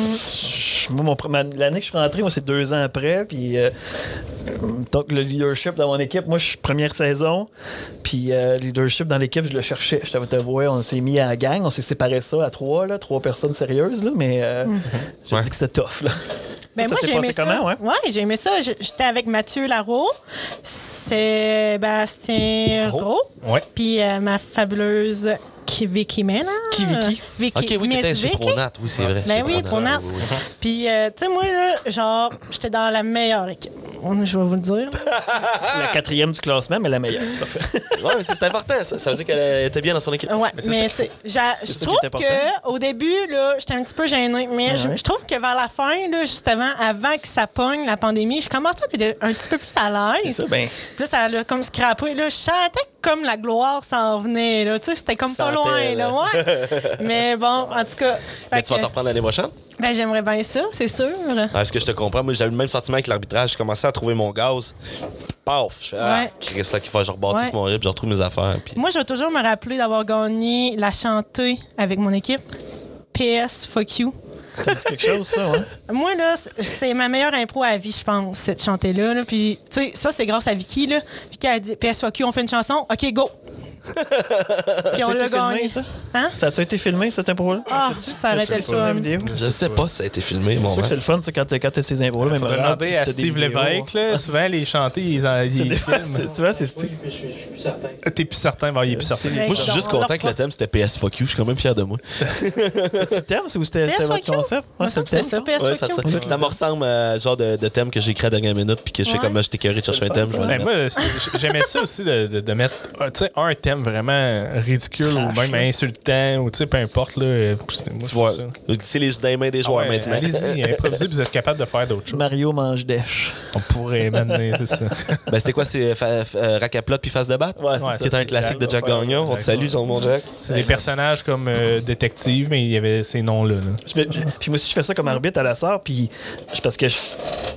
Moi, mon pre- ma- l'année que je suis rentré, moi, c'est deux ans après. Puis, euh, donc, le leadership dans mon équipe, moi, je suis première saison. Puis, euh, leadership dans l'équipe, je le cherchais. Je t'avais t'avoué, on s'est mis à la gang. On s'est séparé ça à trois, là, trois personnes sérieuses. Là, mais euh, j'ai
Ouais.
dit que c'était tough. Là.
Ben
Ça
moi,
s'est
j'ai aimé
passé
ça.
comment, ouais?
j'ai aimé ça. Je- J'étais avec Mathieu Larreau, Sébastien Rowe,
Ouais.
puis euh, ma fabuleuse Ki- Vicky Mena.
Qui, Vicky?
Vicky.
Ok, oui,
Miss
t'étais chez
Vicky.
Pronat. Oui, c'est vrai.
Ben
chez
oui, Pronat.
Oui, oui.
Puis, euh, tu sais, moi, là, genre, j'étais dans la meilleure équipe. On- Je vais vous le dire.
La quatrième du classement, mais la meilleure. C'est parfait.
Ouais, mais c'est c'est important, ça. Ça veut dire qu'elle était bien dans son équipe.
Ouais,
Mais c'est
mais
ça
tu sais, j'a- je
ça
trouve
qui est important.
qu'au début, là, j'étais un petit peu gênée, mais je,
Ouais.
je trouve que vers la fin, là, justement, avant que ça pogne la pandémie, je commençais à être un petit peu plus à
C'est
l'aise.
ça, ben,
Puis là, ça a comme scrappé. Là, je sentais que comme la gloire s'en venait. Là. Tu sais, c'était comme
Tu
pas
sentais,
loin. Là,
là.
ouais. Mais bon, en tout cas.
Mais
fait
tu vas
que-
t'en reprendre l'année prochaine?
ben, j'aimerais bien ça, c'est sûr.
Ah, parce que je te comprends. Moi, j'avais le même sentiment avec l'arbitrage. J'ai commencé à trouver mon gaz. Paf! Je fais, ah,
Ouais.
Chris, là, qu'il faut que je rebâtisse
Ouais.
mon rip, je retrouve mes affaires. Puis...
Moi, je vais toujours me rappeler d'avoir gagné la chantée avec mon équipe. P S, fuck you.
ça dit quelque chose, ça, hein?
Moi, là, c'est- c'est ma meilleure impro à vie, je pense, cette chantée-là. Là. Puis, tu sais, ça, c'est grâce à Vicky. Là. Vicky a dit P S, fuck you, on fait une chanson. OK, go. Puis on
Ça a
l'a
été filmé,
gagné.
ça?
Hein?
Ça a-tu été filmé, cette impro-là?
Ah, ça aurait été le
Sur la
fun.
vidéo?
Je sais pas si ça a été filmé,
C'est
mon
sûr que
man.
c'est le fun, ça, quand t'as quand t'as ces impros-là.
Il
même
faudrait
rap,
demander
puis
à
t'as des
Steve
vidéos.
Lévesque. Là.
Ah,
Souvent, les chantés, ils, en,
c'est
ils
des-
filment.
c'est- Souvent, c'est Steve.
Oui, mais je suis, je suis plus certain.
T'es plus certain, bon, il est plus certain.
Ben,
Moi, je suis juste
on leur
content que le
fera-
thème c'était P S Fuck You. Je suis quand même fier de moi.
C'est le thème, c'est ou c'était
P S
c'était
fuck
votre
you.
concept?
Il me
c'est
semble
le
que c'est
thème.
ça, P S
Ouais,
fuck
ça,
you.
ça, ça me ressemble à genre de, de thème que j'ai écrit à la dernière minute puis que je fais
Ouais.
comme moi, j'étais curieux de chercher un thème. Je vais le
Ben,
mettre.
moi, c'est- j'aimais ça aussi de, de, de mettre ah, tu sais, un thème vraiment ridicule ou
Trash,
même
là.
insultant ou tu sais, peu importe. Là, euh, moi, je
Tu vois,
trouve ça.
c'est les dans les mains des
Ah
joueurs
ouais,
maintenant.
Allez-y, improvisez, vous êtes capable de faire d'autres choses.
Mario mange dèche.
On pourrait mener, c'est ça.
Ben, c'était quoi? C'est fa- fa- euh, Racaplot puis Face de batte?
Ouais, c'est
Ouais,
ça.
Qui est un
c'est
classique de Jack
Jack.
Gagnon. On te salue, Jean mon Jack.
C'est des personnages comme euh, détectives, mais il y avait ces noms-là. là.
Je me- je- Puis moi aussi, je fais ça comme arbitre à la sœur, puis je- parce que je-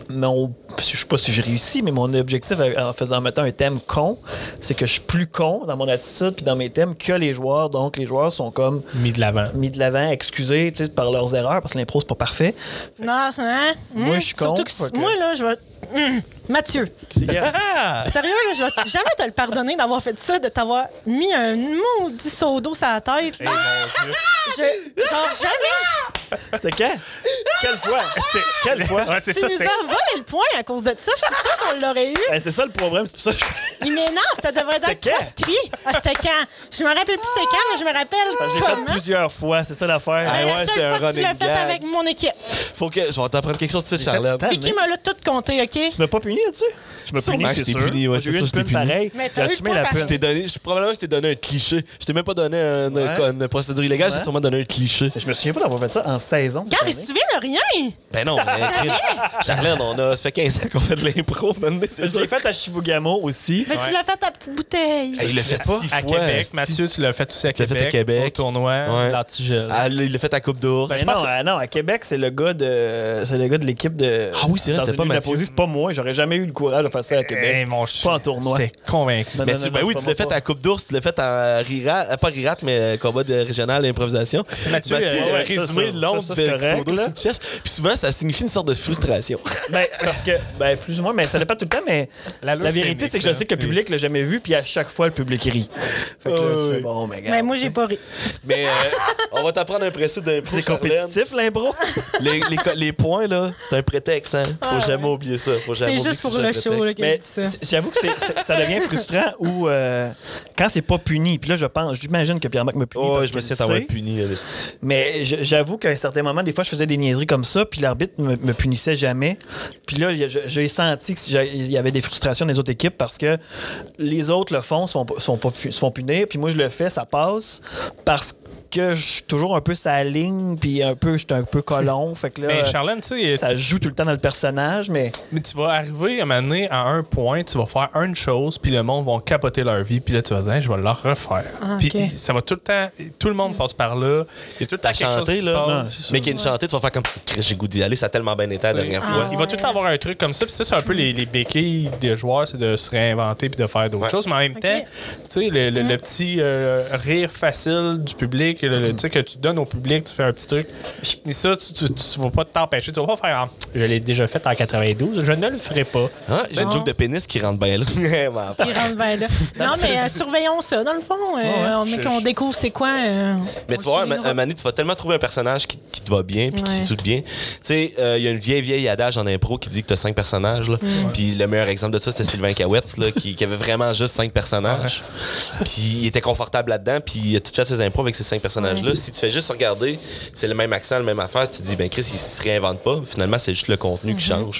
mon, je sais pas si j'ai réussi, mais mon objectif en faisant mettre un thème con, c'est que je suis plus con dans mon attitude puis dans mes thèmes que les joueurs. Donc, les joueurs sont comme
Mis de l'avant.
mis de l'avant, excusés tu sais, par leurs erreurs, parce que l'impro, c'est pas parfait.
Non, c'est hein?
Moi,
Hum,
je suis con,
Surtout que
fait que-
moi, là, je vais. Hum, Mathieu,
C'est gars.
sérieux, là, je vais jamais te le pardonner d'avoir fait ça, de t'avoir mis un maudit seau d'eau sur la tête.
Eh, mon Dieu.
Je, genre, jamais.
C'était quand? Quelle fois? Quelle fois?
Ouais, c'est
Tu
ça,
nous
c'est.
as volé le point à cause de ça. Je suis sûre qu'on l'aurait eu.
Ben, c'est ça le problème, c'est pour ça que je...
Il m'énerve, ça devrait être
C'était quand?
proscrit. Ah, c'était quand? Je me rappelle plus c'est quand, mais je me rappelle
J'ai fait
comment.
plusieurs fois, c'est ça l'affaire.
Ah
La
ouais,
seule
c'est un
fois que tu l'as
running
fait
gag.
avec mon équipe.
Faut que. Je vais t'apprendre quelque chose tout de suite,
J'ai fait
Charlotte.
du temps.
Vicky me l'a tout compté, OK?
Tu m'as pas puni là-dessus? Tu m'as
Sûrement
puni,
que
c'est
je t'ai
sûr.
puni, ouais,
J'ai
c'est
eu
ça,
une
je t'ai
pune
puni.
pareille.
Mais
J'ai
t'as eu
assumé
quoi
la
par-
pune.
Je t'ai donné, je, probablement que je t'ai donné un cliché. Je t'ai même pas donné un-
Ouais.
une, une procédure illégale, j'ai
Ouais.
sûrement donné un cliché.
Je me souviens pas d'avoir fait ça en saison.
Regarde, il se souvient de rien.
Ben non, mais Charlène, on a, ça fait quinze ans qu'on fait de l'impro, maintenant, c'est
Je
sûr.
l'ai fait à Chibougamau aussi.
Mais tu l'as fait ta petite bouteille.
Hey, il l'a fait six
À
fois.
Québec,
esti.
Mathieu, tu l'as fait aussi à
Tu l'as fait
Québec.
à Québec.
Au tournoi,
Ouais.
l'antigel.
Ah, il l'a fait à Coupe d'ours.
Ben non, euh, non, à Québec, c'est le gars de c'est le gars de l'équipe de
Ah oui, c'est vrai,
dans
c'était
une
pas
ligue de la
Mathieu.
poésie, c'est pas moi, j'aurais jamais eu le courage de faire ça à Québec.
Eh, mon
Pas en tournoi.
J'étais convaincu.
Non,
Mais
non,
tu,
non,
ben
non,
oui,
c'est
tu
pas
l'as fait
mon
à Coupe d'ours, tu l'as fait en Rirat, euh, pas Rirat, mais euh, combat de régional d'improvisation.
C'est Mathieu,
Mathieu
euh,
a
ouais,
résumé
ça,
le long
ça, ça,
de
c'est
son
correct,
dos
là.
sur le chest. Puis souvent, ça signifie une sorte de frustration.
Ben, c'est parce que, ben, plus ou moins, mais ça dépend tout le temps, mais
La
la,
loose
vérité,
scénique,
c'est que je
là,
sais que le
c'est-
public l'a jamais vu, puis à chaque fois, le public rit. Fait que là,
Euh,
tu fais,
oui.
bon, mais regarde.
Mais moi, j'ai pas ri.
Mais euh, on va t'apprendre un principe d'impro,
C'est
Charlène.
compétitif, l'impro?
Les, les, co- les points, là, c'est un prétexte, hein. Faut
Ouais,
jamais
ouais.
oublier ça. Faut jamais
C'est
oublier
juste
que
pour
un
le show là,
prétexte.
que
Mais
je dis ça.
c- j'avoue que c'est- c'est- ça devient frustrant où, euh, quand c'est pas puni, puis là, je pense, j'imagine que Pierre-Marc me punit.
Oh,
parce
je me
qu'il
suis
sait.
envoyé puni, esti.
Mais j- j'avoue qu'à un certain moment, des fois, je faisais des niaiseries comme ça, puis l'arbitre me, me punissait jamais. Puis là, y a- j'ai senti qu'il y avait des frustrations des autres équipes parce que les autres le font, sont, pas- sont, pas, pu- se font punir, puis moi, je le fais, ça passe parce que je suis toujours un peu sa ligne, puis un peu, j'étais un peu colon. Fait que là,
Mais Charlène, tu sais,
ça joue tout le temps dans le personnage, mais
mais tu vas arriver à un moment donné à un point, tu vas faire une chose, puis le monde va capoter leur vie, puis là, tu vas dire, Hey, je vais leur refaire.
Ah,
Puis
ok.
ça va tout le temps, tout le monde passe par là. Il y a tout le temps
T'as
quelque chose
chanté,
qui se
là.
passe.
Non, c'est ça.
Mais qu'il y ait une chantée, tu vas faire comme Chris, j'ai goût d'y aller, ça a tellement bien été la dernière
Ah,
fois.
Il va tout le temps avoir un truc comme ça. Puis ça, c'est un peu les, les béquilles des joueurs, c'est de se réinventer puis de faire d'autres
Ouais.
choses. Mais en même
Ok.
temps, tu sais, le, le- le petit euh, rire facile du public, le- le- tu sais, que tu donnes au public, tu fais un petit truc. Mais ça, tu, tu, tu vas pas t'empêcher. Tu vas pas faire, ah, je l'ai déjà fait en quatre-vingt-douze, je ne le ferai pas.
Ah, j'ai une joke de pénis qui rentre bien là. Vraiment.
Qui rentre bien là. Non, mais euh, surveillons ça, dans le fond. Euh, on met qu'on découvre c'est quoi. euh,
Mais
on
tu vas voir,
le soulignera.
un Manu, tu vas tellement trouver un personnage qui, qui te va bien puis qui
Ouais.
soude bien. Tu sais, euh, il y a une vieille, vieille adage en impro qui dit que tu as cinq personnages. là. Puis le meilleur exemple de ça, c'était Sylvain Cahouette, là, qui, qui avait vraiment juste cinq personnages. Puis il était confortable là-dedans, puis il a tout fait ses impros avec ces cinq personnages-là. Si tu fais juste regarder, c'est le même accent, le même affaire, tu te dis, ben Chris, il se réinvente pas. Finalement, c'est juste le contenu qui change.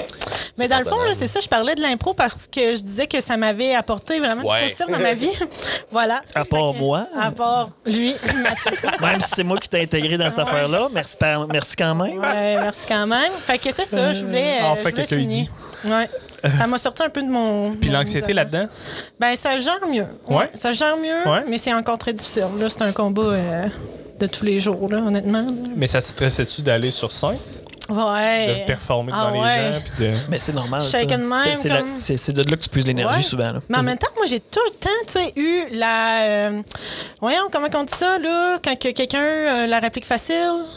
Mais dans le fond, là,
pardonnable.
c'est ça, je parlais de l'impro parce que je disais que ça m'avait apporté vraiment
Ouais.
du positif dans ma vie. Voilà.
À part
Fait que-
moi.
À part lui, Mathieu.
même si c'est moi qui t'ai intégré dans cette affaire-là, merci, par- merci quand même.
Ouais, merci quand même. Fait que c'est ça, je voulais, euh,
Enfin,
je voulais
quelqu'un y
souligner. Ouais. Ça m'a sorti un peu de mon.
Puis
mon
l'anxiété
isolement.
là-dedans,
Ben, ça gère mieux.
Ouais.
Ça gère mieux,
Ouais.
mais c'est encore très difficile. Là, c'est un combat euh, de tous les jours, là, honnêtement.
mais ça te stressait-tu d'aller sur scène,
Ouais.
de performer
Ah
devant
ouais.
les gens, puis de...
Mais c'est normal. ça.
Shaken mind,
C'est- c'est la-
comme-
C'est c'est de là que tu puises l'énergie
Ouais.
souvent. Là.
Mais en même temps, moi, j'ai tout le temps, tu sais, eu la. euh, voyons, comment on dit ça, là, quand que quelqu'un. euh, la réplique facile.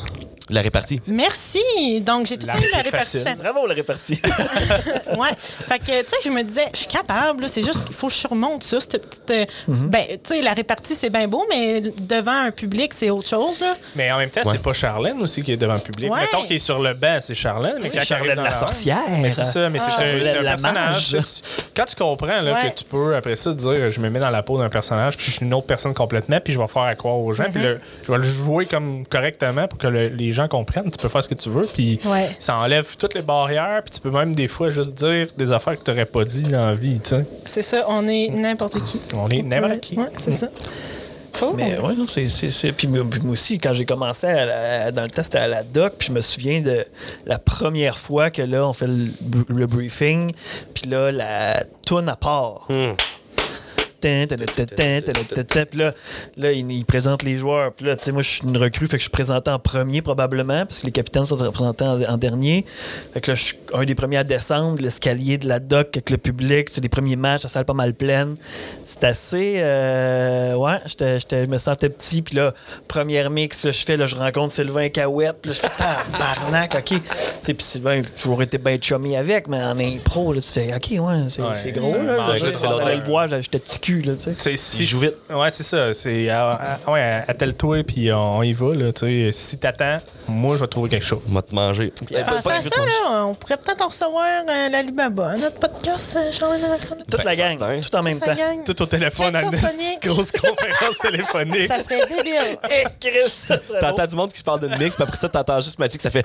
La répartie.
Merci! Donc, j'ai tout le
La
temps eu la
réplique
répartie
facile.
facile.
Bravo, la répartie.
Ouais. Fait que, tu sais, je me disais, je suis capable, là, c'est juste qu'il faut que je surmonte ça, cette petite. euh, Ben, tu sais, la répartie, c'est bien beau, mais devant un public, c'est autre chose, là.
Mais en même temps,
Ouais.
c'est pas Charlène aussi qui est devant le public.
Ouais.
Mettons qu'il est sur le banc, c'est Charlène. Mais
C'est
quand il arrive
Charlène
dans
la
la
sorcière.
Mais c'est ça, mais c'est
Ah.
un, c'est un
La
personnage.
mage.
Tu- Quand tu comprends là,
Ouais.
que tu peux, après ça, dire je me mets dans la peau d'un personnage, puis je suis une autre personne complètement, puis je vais faire à croire aux gens, puis le- je vais le jouer comme correctement pour que le- les gens comprennent. Tu peux faire ce que tu veux, puis
Ouais.
ça enlève toutes les barrières, puis tu peux même des fois juste dire des affaires que tu n'aurais pas dit dans la vie. Tu sais.
C'est ça, on est n'importe qui.
On est n'importe
Ouais,
qui.
ouais, c'est ça. Cool.
Mais ouais, non, c'est. c'est- c'est- Puis moi puis moi aussi, quand j'ai commencé à la- dans le temps, c'était à la doc, puis je me souviens de la première fois que là, on fait le, br- le briefing, puis là, la toune à part.
Hmm.
Puis là, là il, il présente les joueurs. Puis là, tu sais, moi, je suis une recrue, fait que je suis présenté en premier probablement, parce que les capitaines sont représentés en, en dernier. Fait que là, je suis un des premiers à descendre, l'escalier de la dock avec le public. C'est les premiers matchs, la salle pas mal pleine. C'est assez... Euh, ouais, j'étais, j'étais, je me sentais petit. Puis là, première mix, là, je fais, là, je rencontre Sylvain Cahouette. Puis là, je fais, tabarnak, OK. Tu sais, puis Sylvain, j'ai toujours été bien chummy avec, mais en impro, là, tu fais, OK, ouais, c'est,
ouais,
c'est gros.
c'est
Là,
manger,
là,
tu
tu
fais l'autre
le voir, j'étais petit cul, là, tu sais.
T'sais, si
Il joue vite.
Ouais, c'est ça. C'est, à, à, ouais, attelle-toi, puis on y va. Là, t'sais. Si t'attends, moi, je vais trouver quelque chose.
On va te manger.
Euh,
Pensez à ça, là, on pourrait peut-être en recevoir euh, l'Alibaba, notre podcast, euh, Charles Alexandre.
Toute la gang,
certain.
tout en même
Toute la
temps.
gang.
Tout au téléphone, à une
Cacophonique.
grosse conférence téléphonique.
Ça serait débile.
Hé, Chris, ça serait
T'entends
beau.
du monde qui parle d'une mix, puis après ça, t'entends juste Mathieu que ça fait.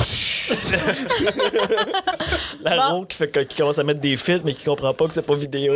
La
Bon.
roue qui, fait, qui commence à mettre des filtres, mais qui comprend pas que c'est pas vidéo.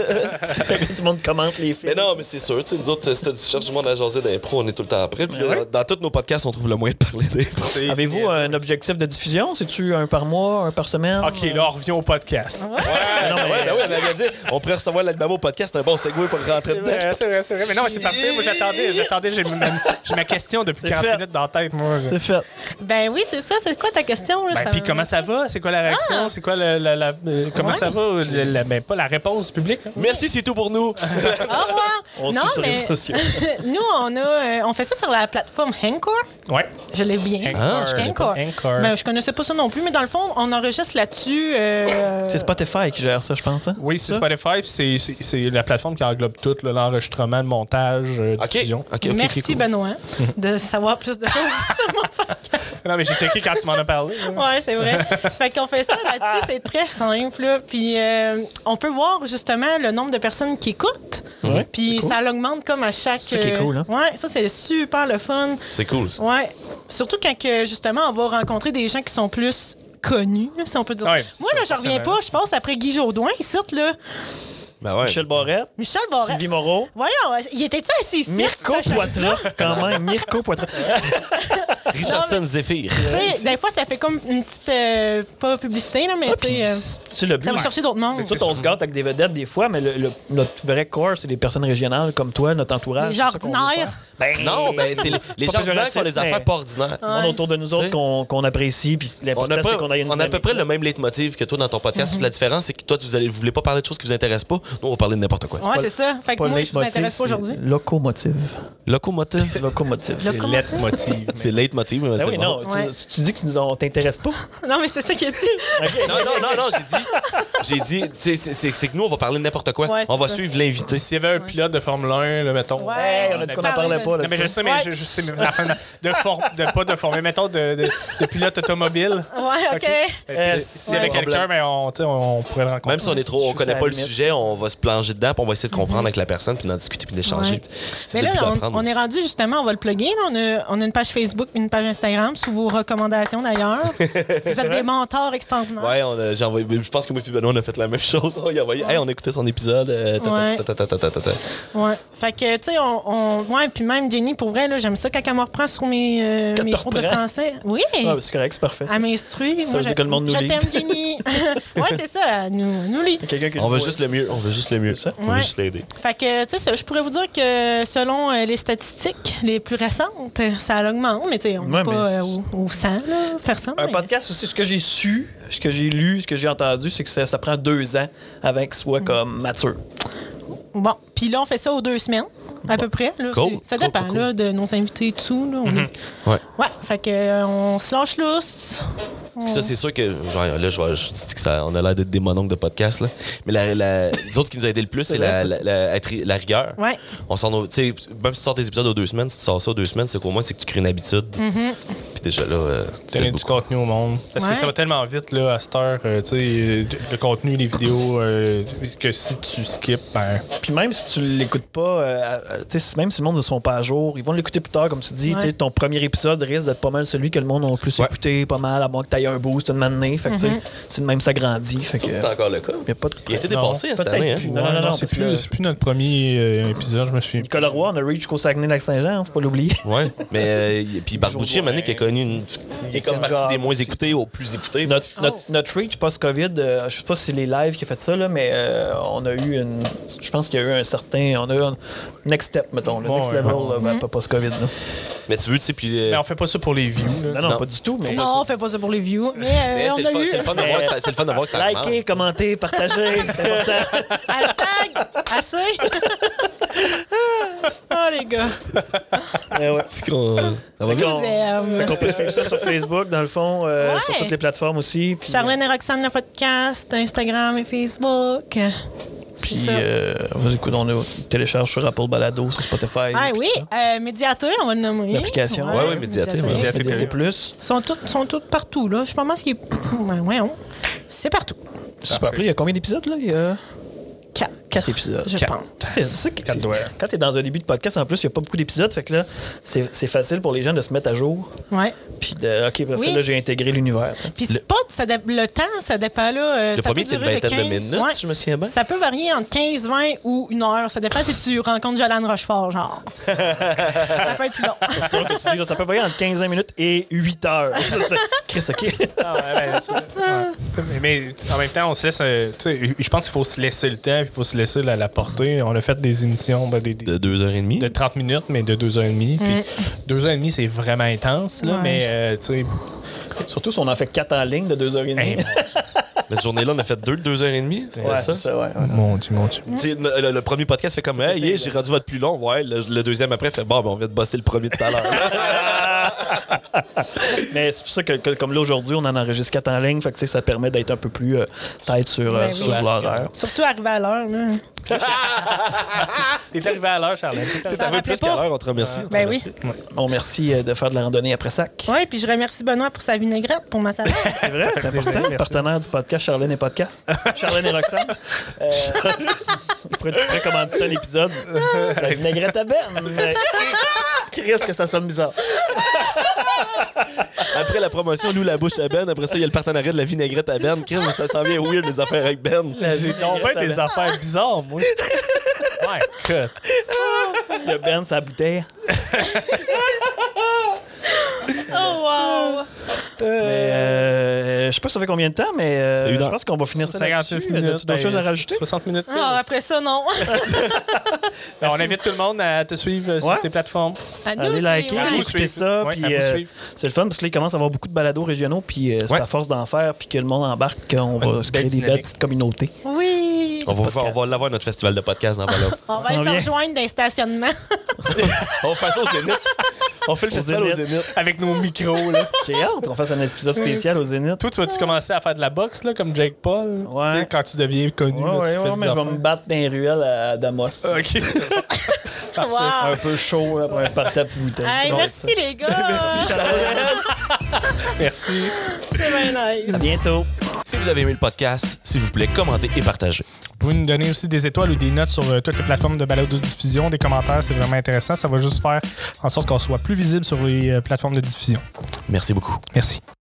Fait que tout le monde commente les films.
Mais non, mais c'est sûr, tu sais, nous autres, si tu cherches du monde à jaser d'impro, on est tout le temps après. Puis
Ouais.
dans, dans tous nos podcasts, on trouve le moyen de parler d'impro.
C'est-
Avez-vous
c'est-
un objectif de diffusion? C'est-tu un par mois, un par semaine?
OK, là, on revient au podcast.
Non,
Ouais,
mais-
ouais, ben oui, on avait dit, on pourrait recevoir l'Alibaba au podcast, c'est un bon segway pour rentrer
C'est
dedans.
vrai, c'est vrai, c'est vrai. Mais non, c'est parfait. Moi, j'attendais, j'attendais, j'ai ma, j'ai ma question depuis
C'est
quarante
fait.
minutes dans la tête, moi.
C'est fait.
Ben oui, c'est ça. C'est quoi ta question? Là?
Ben,
Ça-
puis comment ça va? C'est quoi la réaction?
Ah!
C'est quoi le- la, la- euh, comment
Ouais.
ça va? Le- la- ben, pas la réponse du public. hein?
Merci, c'est tout pour nous.
Au revoir.
On se
non,
suit sur les
mais
réseaux sociaux.
nous, on a, euh, on fait ça sur la plateforme Anchor.
Ouais.
Je l'ai bien.
Anchor.
je connais
Anchor.
Anchor.
Ben, je connaissais pas ça non plus, mais dans le fond, on enregistre là-dessus. euh,
C'est Spotify qui gère ça, je pense. Hein?
Oui, c'est
ça?
Spotify, puis c'est, c'est, c'est la plateforme qui englobe tout, là, l'enregistrement, le montage, euh,
OK.
diffusion.
OK, OK.
Merci,
OK, cool.
Benoît, de savoir plus de choses sur mon podcast.
Non, mais j'ai checké quand tu m'en as parlé. là.
Ouais, c'est vrai. Fait qu'on fait ça là-dessus, c'est très simple. là. Puis euh, on peut voir justement le nombre de personnes qui écoutent.
Ouais,
Puis
c'est cool.
ça l'augmente comme à chaque.
C'est ça qui est cool, hein?
euh, Ouais, ça c'est super le fun.
C'est cool, ça.
Ouais. Surtout quand que, justement on va rencontrer des gens qui sont plus connus, là, si on peut dire
Ouais,
ça.
c'est
Moi
ça,
là, je reviens
forcément.
pas. Je passe après Guy Jodoin, ici là.
Ben ouais.
Michel Barrette,
Michel Barrette.
Sylvie Moreau,
Voyons, il était-tu assis ici?
Mirko
cette chaise-là?
Poitras, quand même. Mirko Poitras.
Richardson Zephyr.
Tu sais, des fois, ça fait comme une petite. euh, pas publicité, là, mais
Ah,
tu
puis
sais. euh,
c'est c'est le but.
ça va chercher d'autres mondes.
Tout, on se gâte avec des vedettes des fois, mais le, le- notre vrai corps, c'est des personnes régionales comme toi, notre entourage.
Les gens
c'est ça qu'on veut
ordinaires.
faire. Ben,
Non, ben c'est les, les
pas
gens ordinaires qui font
péjoratif,
des affaires
mais-
pas ordinaires.
le monde autour de nous autres
Tu sais.
qu'on qu'on apprécie, puis
On
l'important,
a,
c'est
pas,
qu'on ait une
on a à peu près
dynamique.
le même leitmotiv que toi dans ton podcast.
Mhm.
Toute la différence, c'est que toi, tu vous, allez, vous voulez pas parler de choses qui vous intéressent pas. Nous, on va parler de n'importe quoi.
Ouais, c'est ça. Fait que
Pas
moi,
le
je vous
leitmotiv,
intéresse pas aujourd'hui.
c'est Locomotive.
Locomotive.
Locomotive.
Le-
C'est
Locomotive.
leitmotiv.
C'est leitmotiv, mais
Ben
c'est
oui,
bon.
non,
Ouais.
tu, tu dis que tu nous on t'intéresse pas.
Non, mais c'est ça qu'il a dit.
Non, non, non, non, j'ai dit, j'ai dit, c'est, c'est, c'est, c'est que nous, on va parler de n'importe quoi.
Ouais,
on
c'est
va
ça.
suivre l'invité.
S'il y avait un pilote de Formule un, là, mettons.
Ouais.
Hey, on a dit qu'on en parlait pas. Là,
Non, mais je sais, mais
Ouais.
je, je sais, mais la fin de, de, form- de pas de former, mettons, de, de, de pilote automobile.
Ouais, OK.
Euh, S'il y avait
ouais.
quelqu'un, mais on, tu sais, on pourrait le rencontrer.
Même si on est trop, on
Je
connaît
suis
pas
à
le
la limite.
sujet, on va se plonger dedans, puis on va essayer de comprendre avec la personne, puis d'en discuter, puis d'échanger.
Ouais.
C'est
Mais
le
là,
but
on,
d'apprendre
on est
aussi.
rendu justement, on va le plugger. là. On, a, on a une page Facebook, une page Instagram, sous vos recommandations d'ailleurs. Vous êtes des mentors extraordinaires.
Ouais, on a, j'ai envoyé, je pense que moi et Benoît, on a fait la même chose. On, a envoyé, hey, on a écouté son épisode. euh, ta, ta,
Ouais.
ta, ta, ta, ta, ta, ta, ta.
Ouais. Fait que, tu sais, on, on. Ouais, puis même Jenny, pour vrai, là, j'aime ça quand elle me reprend sur mes, euh,
Quand
mes
te
cours de
reprend.
français. Oui.
Ah, ben, c'est correct, c'est parfait. ça.
Elle m'instruit. Moi,
veut dire
je-
que le monde nous
Je
lit.
t'aime, Jenny. ouais, c'est ça. Elle nous, nous lit.
Quelqu'un qui
On
nous
veut
voit.
juste le mieux. On veut juste le mieux.
C'est ça.
On veut
Ouais.
juste l'aider.
Fait que, tu sais, ça, je pourrais vous dire que selon euh, les statistiques les plus récentes, ça augmente, mais tu sais, on n'est
Ouais,
pas
mais
euh, au, au cent, là, personne.
Un
mais-
podcast aussi, ce que j'ai su, ce que j'ai lu, ce que j'ai entendu, c'est que ça, ça prend deux ans avant qu'il soit
Mm.
comme mature.
Bon, puis là, on fait ça aux deux semaines, à peu près. Là.
Cool.
C'est- Ça
Cool,
dépend
cool, cool.
là, de nos invités et tout. Là, on est-
Ouais.
Ouais, fait que euh, on se lâche lousse.
Ça, c'est sûr que, genre, là, je, vois- je dis que ça, on a l'air d'être des mononcles de podcast, là. Mais la, la, les autres qui nous a aidé le plus, c'est
vrai,
la,
ça.
la, la, être- la rigueur.
Ouais.
On sort nos- tu sais, même si tu sors des épisodes aux deux semaines, si tu sors ça aux deux semaines, c'est qu'au moins, c'est que tu crées une habitude. Puis déjà là, euh, tu
Donner
t'aides
du
beaucoup.
contenu au monde. Parce
Ouais.
que ça va tellement vite là, à cette heure, euh, tu sais, euh, le contenu, les vidéos, euh, que si tu skips, ben.
Puis même si tu l'écoutes pas, euh, euh, tu sais, même si le monde ne sont pas à jour, ils vont l'écouter plus tard, comme tu dis.
Ouais.
Tu sais, ton premier épisode risque d'être pas mal celui que le monde a le plus
Ouais.
écouté, pas mal, à moins que tu aies un boost une année. Fait que, tu sais, c'est de même, ça grandit. Fait que,
Ça,
euh,
c'est encore le cas.
y a pas de
Il a été
Non.
dépassé hein, cette
Peut-être
année. Hein?
plus. Non, non, non, non,
c'est
parce
plus,
que-
c'est plus notre premier euh, épisode, je me suis.
Nicolas Roy, on a reach jusqu'au Saguenay-Lac-Saint-Jean, faut pas l'oublier.
Ouais. Mais, euh, y- puis Barbouchi, à un moment donné, qui a connu. Une... Il est comme partie des moins écoutés aux plus écoutés.
Notre,
Oh.
notre, notre reach post-COVID, euh, je sais pas si c'est les lives qui a fait ça, là, mais euh, on a eu une. Je pense qu'il y a eu un certain. On a eu un next step, mettons, le
Bon,
next
ouais,
level,
ouais.
là, ben, pas post-COVID. Là.
Mais tu veux, tu sais, puis. euh,
Mais on fait pas ça pour les views. Là.
Non, non,
Non.
pas du tout, mais.
Non, on fait pas ça pour les views. Mais, euh,
Mais
on
c'est le,
a
fun-
eu.
c'est le fun de voir que ça, c'est le fun de voir que ça
Likez,
augmente.
commentez, partagez. C'est important.
Hashtag assez. Oh, les gars.
Eh ouais.
C'est qu'on- ça va
Fait
bien.
qu'on-
vous aime.
fait qu'on peut suivre ça sur Facebook, dans le fond, euh,
Ouais.
sur toutes les plateformes aussi. Puis,
Charlène et Roxane, le podcast, Instagram et Facebook.
puis
C'est ça.
euh, vas-y, écoute, on a- télécharge sur Apple Balado, sur Spotify.
Ah
puis
oui,
tout ça.
euh, Médiateur, on va le nommer.
L'application.
Ouais, ouais, Médiateur, ouais.
Médiateur.
Médiaté plus.
Ils sont toutes, sont toutes partout, là. Je sais pas moi ce qui est. Ouais, ouais, on- c'est partout.
Super. Après, il y a combien d'épisodes, là? Il y a
Quatre.
quatre épisodes.
Je
Quatre.
pense.
C'est ça qui-
Quatre
c'est-
doigts.
Quand tu es dans un début de podcast, en plus, il n'y a pas beaucoup d'épisodes. Fait que là, c'est c'est facile pour les gens de se mettre à jour.
Ouais.
Puis de, OK, parfait,
Oui.
là, j'ai intégré l'univers. tu sais.
Puis c'est pas. Ça dé- le temps, ça dépend, là. euh,
Le
ça
premier
peut
était une
durer
vingtaine de
quinze,
minutes,
ouais.
si je me souviens bien.
Ça peut varier entre quinze, vingt ou une heure. Ça dépend si tu rencontres Jolane Rochefort, genre. ça peut être plus long.
Donc, tu dis, ça peut varier entre quinze minutes et huit heures. Chris, OK.
Ah ouais, ben, c'est- ouais. Mais, mais, en même temps, on se laisse. euh, tu sais, je pense qu'il faut se laisser le temps, puis il faut se laisser la, la portée. On a fait des émissions ben, des, des-
De deux heures et demie.
de trente minutes, mais de deux heures et demie. Puis deux heures et demie, c'est vraiment intense, là,
Ouais.
mais euh, tu sais.
Surtout si on en fait quatre en ligne de deux heures et demie.
hey,
Mais cette journée-là, on a fait deux de deux heures et demie. C'était
Ouais,
ça.
c'est ça, ouais. ouais.
mon Dieu, mon Dieu.
Tu sais, Le, le- le premier podcast fait comme Hey, yeah, j'ai rendu votre plus long. Ouais, le, le deuxième après fait Bon, ben, on vient de bosser le premier de tout à l'heure.
Mais c'est pour ça que, que comme là, aujourd'hui, on en enregistre quatre en ligne. Fait que tu sais, ça permet d'être un peu plus euh, tête sur, euh,
Ben oui.
sur l'horaire.
Surtout arrivé à l'heure, là.
T'es arrivé à l'heure, Charlotte.
T'es
Ça
arrivé
rappelait
plus
pas.
qu'à l'heure, on te remercie. on te
Ben oui.
remercie.
On merci euh, de faire de la randonnée après sac.
Oui, puis je remercie Benoît pour sa vinaigrette pour ma salade.
C'est vrai, c'est important.
Merci.
Partenaire du podcast Charlène et Podcast. Charlène et Roxane. Euh, tu pourrais, tu pourrais commanditer un épisode. La vinaigrette à Ben. Mais qu'est-ce que ça sonne bizarre.
Après la promotion, nous, la bouche à Ben. Après ça, il y a le partenariat de la vinaigrette à Ben. Crime, ça s'en vient weird, les affaires avec Ben.
Ils ont pas des affaires bizarres, moi. Ouais, écoute.
Il y a Ben, sa bouteille.
Oh, wow!
Mais euh, je sais pas ça fait combien de temps, mais euh,
Une
je
heure.
pense qu'on va finir ça
cinquante-neuf
là-dessus.
minutes.
As-tu d'autres
ben,
choses à rajouter?
soixante minutes.
Ah, après ça, non.
Ben, on invite tout le monde à te suivre euh,
Ouais.
sur tes plateformes.
À nous,
Allez
c'est-
liker,
ouais.
allez
vous
écouter
suivre.
ça.
Ouais,
puis,
à vous
euh,
suivre.
c'est le fun parce qu'il commence à avoir beaucoup de balados régionaux. Puis euh, c'est
Ouais.
à force d'en faire puis que le monde embarque qu'on va
Une
se créer
belle
des belles
dynamique.
petites communautés.
Oui.
On va, faire- on va l'avoir notre festival de podcast dans Valor.
On va
s'en
aller se
vient.
rejoindre dans les stationnements.
On fait ça au Zénith. On fait le
Au
festival au
Zénith.
Zénith.
Avec nos micros, là.
J'ai hâte qu'on fasse un épisode spécial au Zénith.
Toi, tu vas-tu commencer à faire de la boxe, là, comme Jake Paul?
Ouais.
Tu sais, quand tu deviens connu,
Ouais,
là, tu
ouais,
fais
ouais,
des
mais je vais
affaires.
me battre dans les ruelles à Damos.
OK.
Wow.
Un peu chaud là, pour un party à petite bouteille.
Hey,
Ouais,
merci, les gars.
Merci.
C'est bien nice.
À bientôt.
Si vous avez aimé le podcast, s'il vous plaît, commentez et partagez.
Vous pouvez nous donner aussi des étoiles ou des notes sur euh, toutes les plateformes de balado-diffusion, des commentaires, c'est vraiment intéressant. Ça va juste faire en sorte qu'on soit plus visible sur les euh, plateformes de diffusion.
Merci beaucoup.
Merci.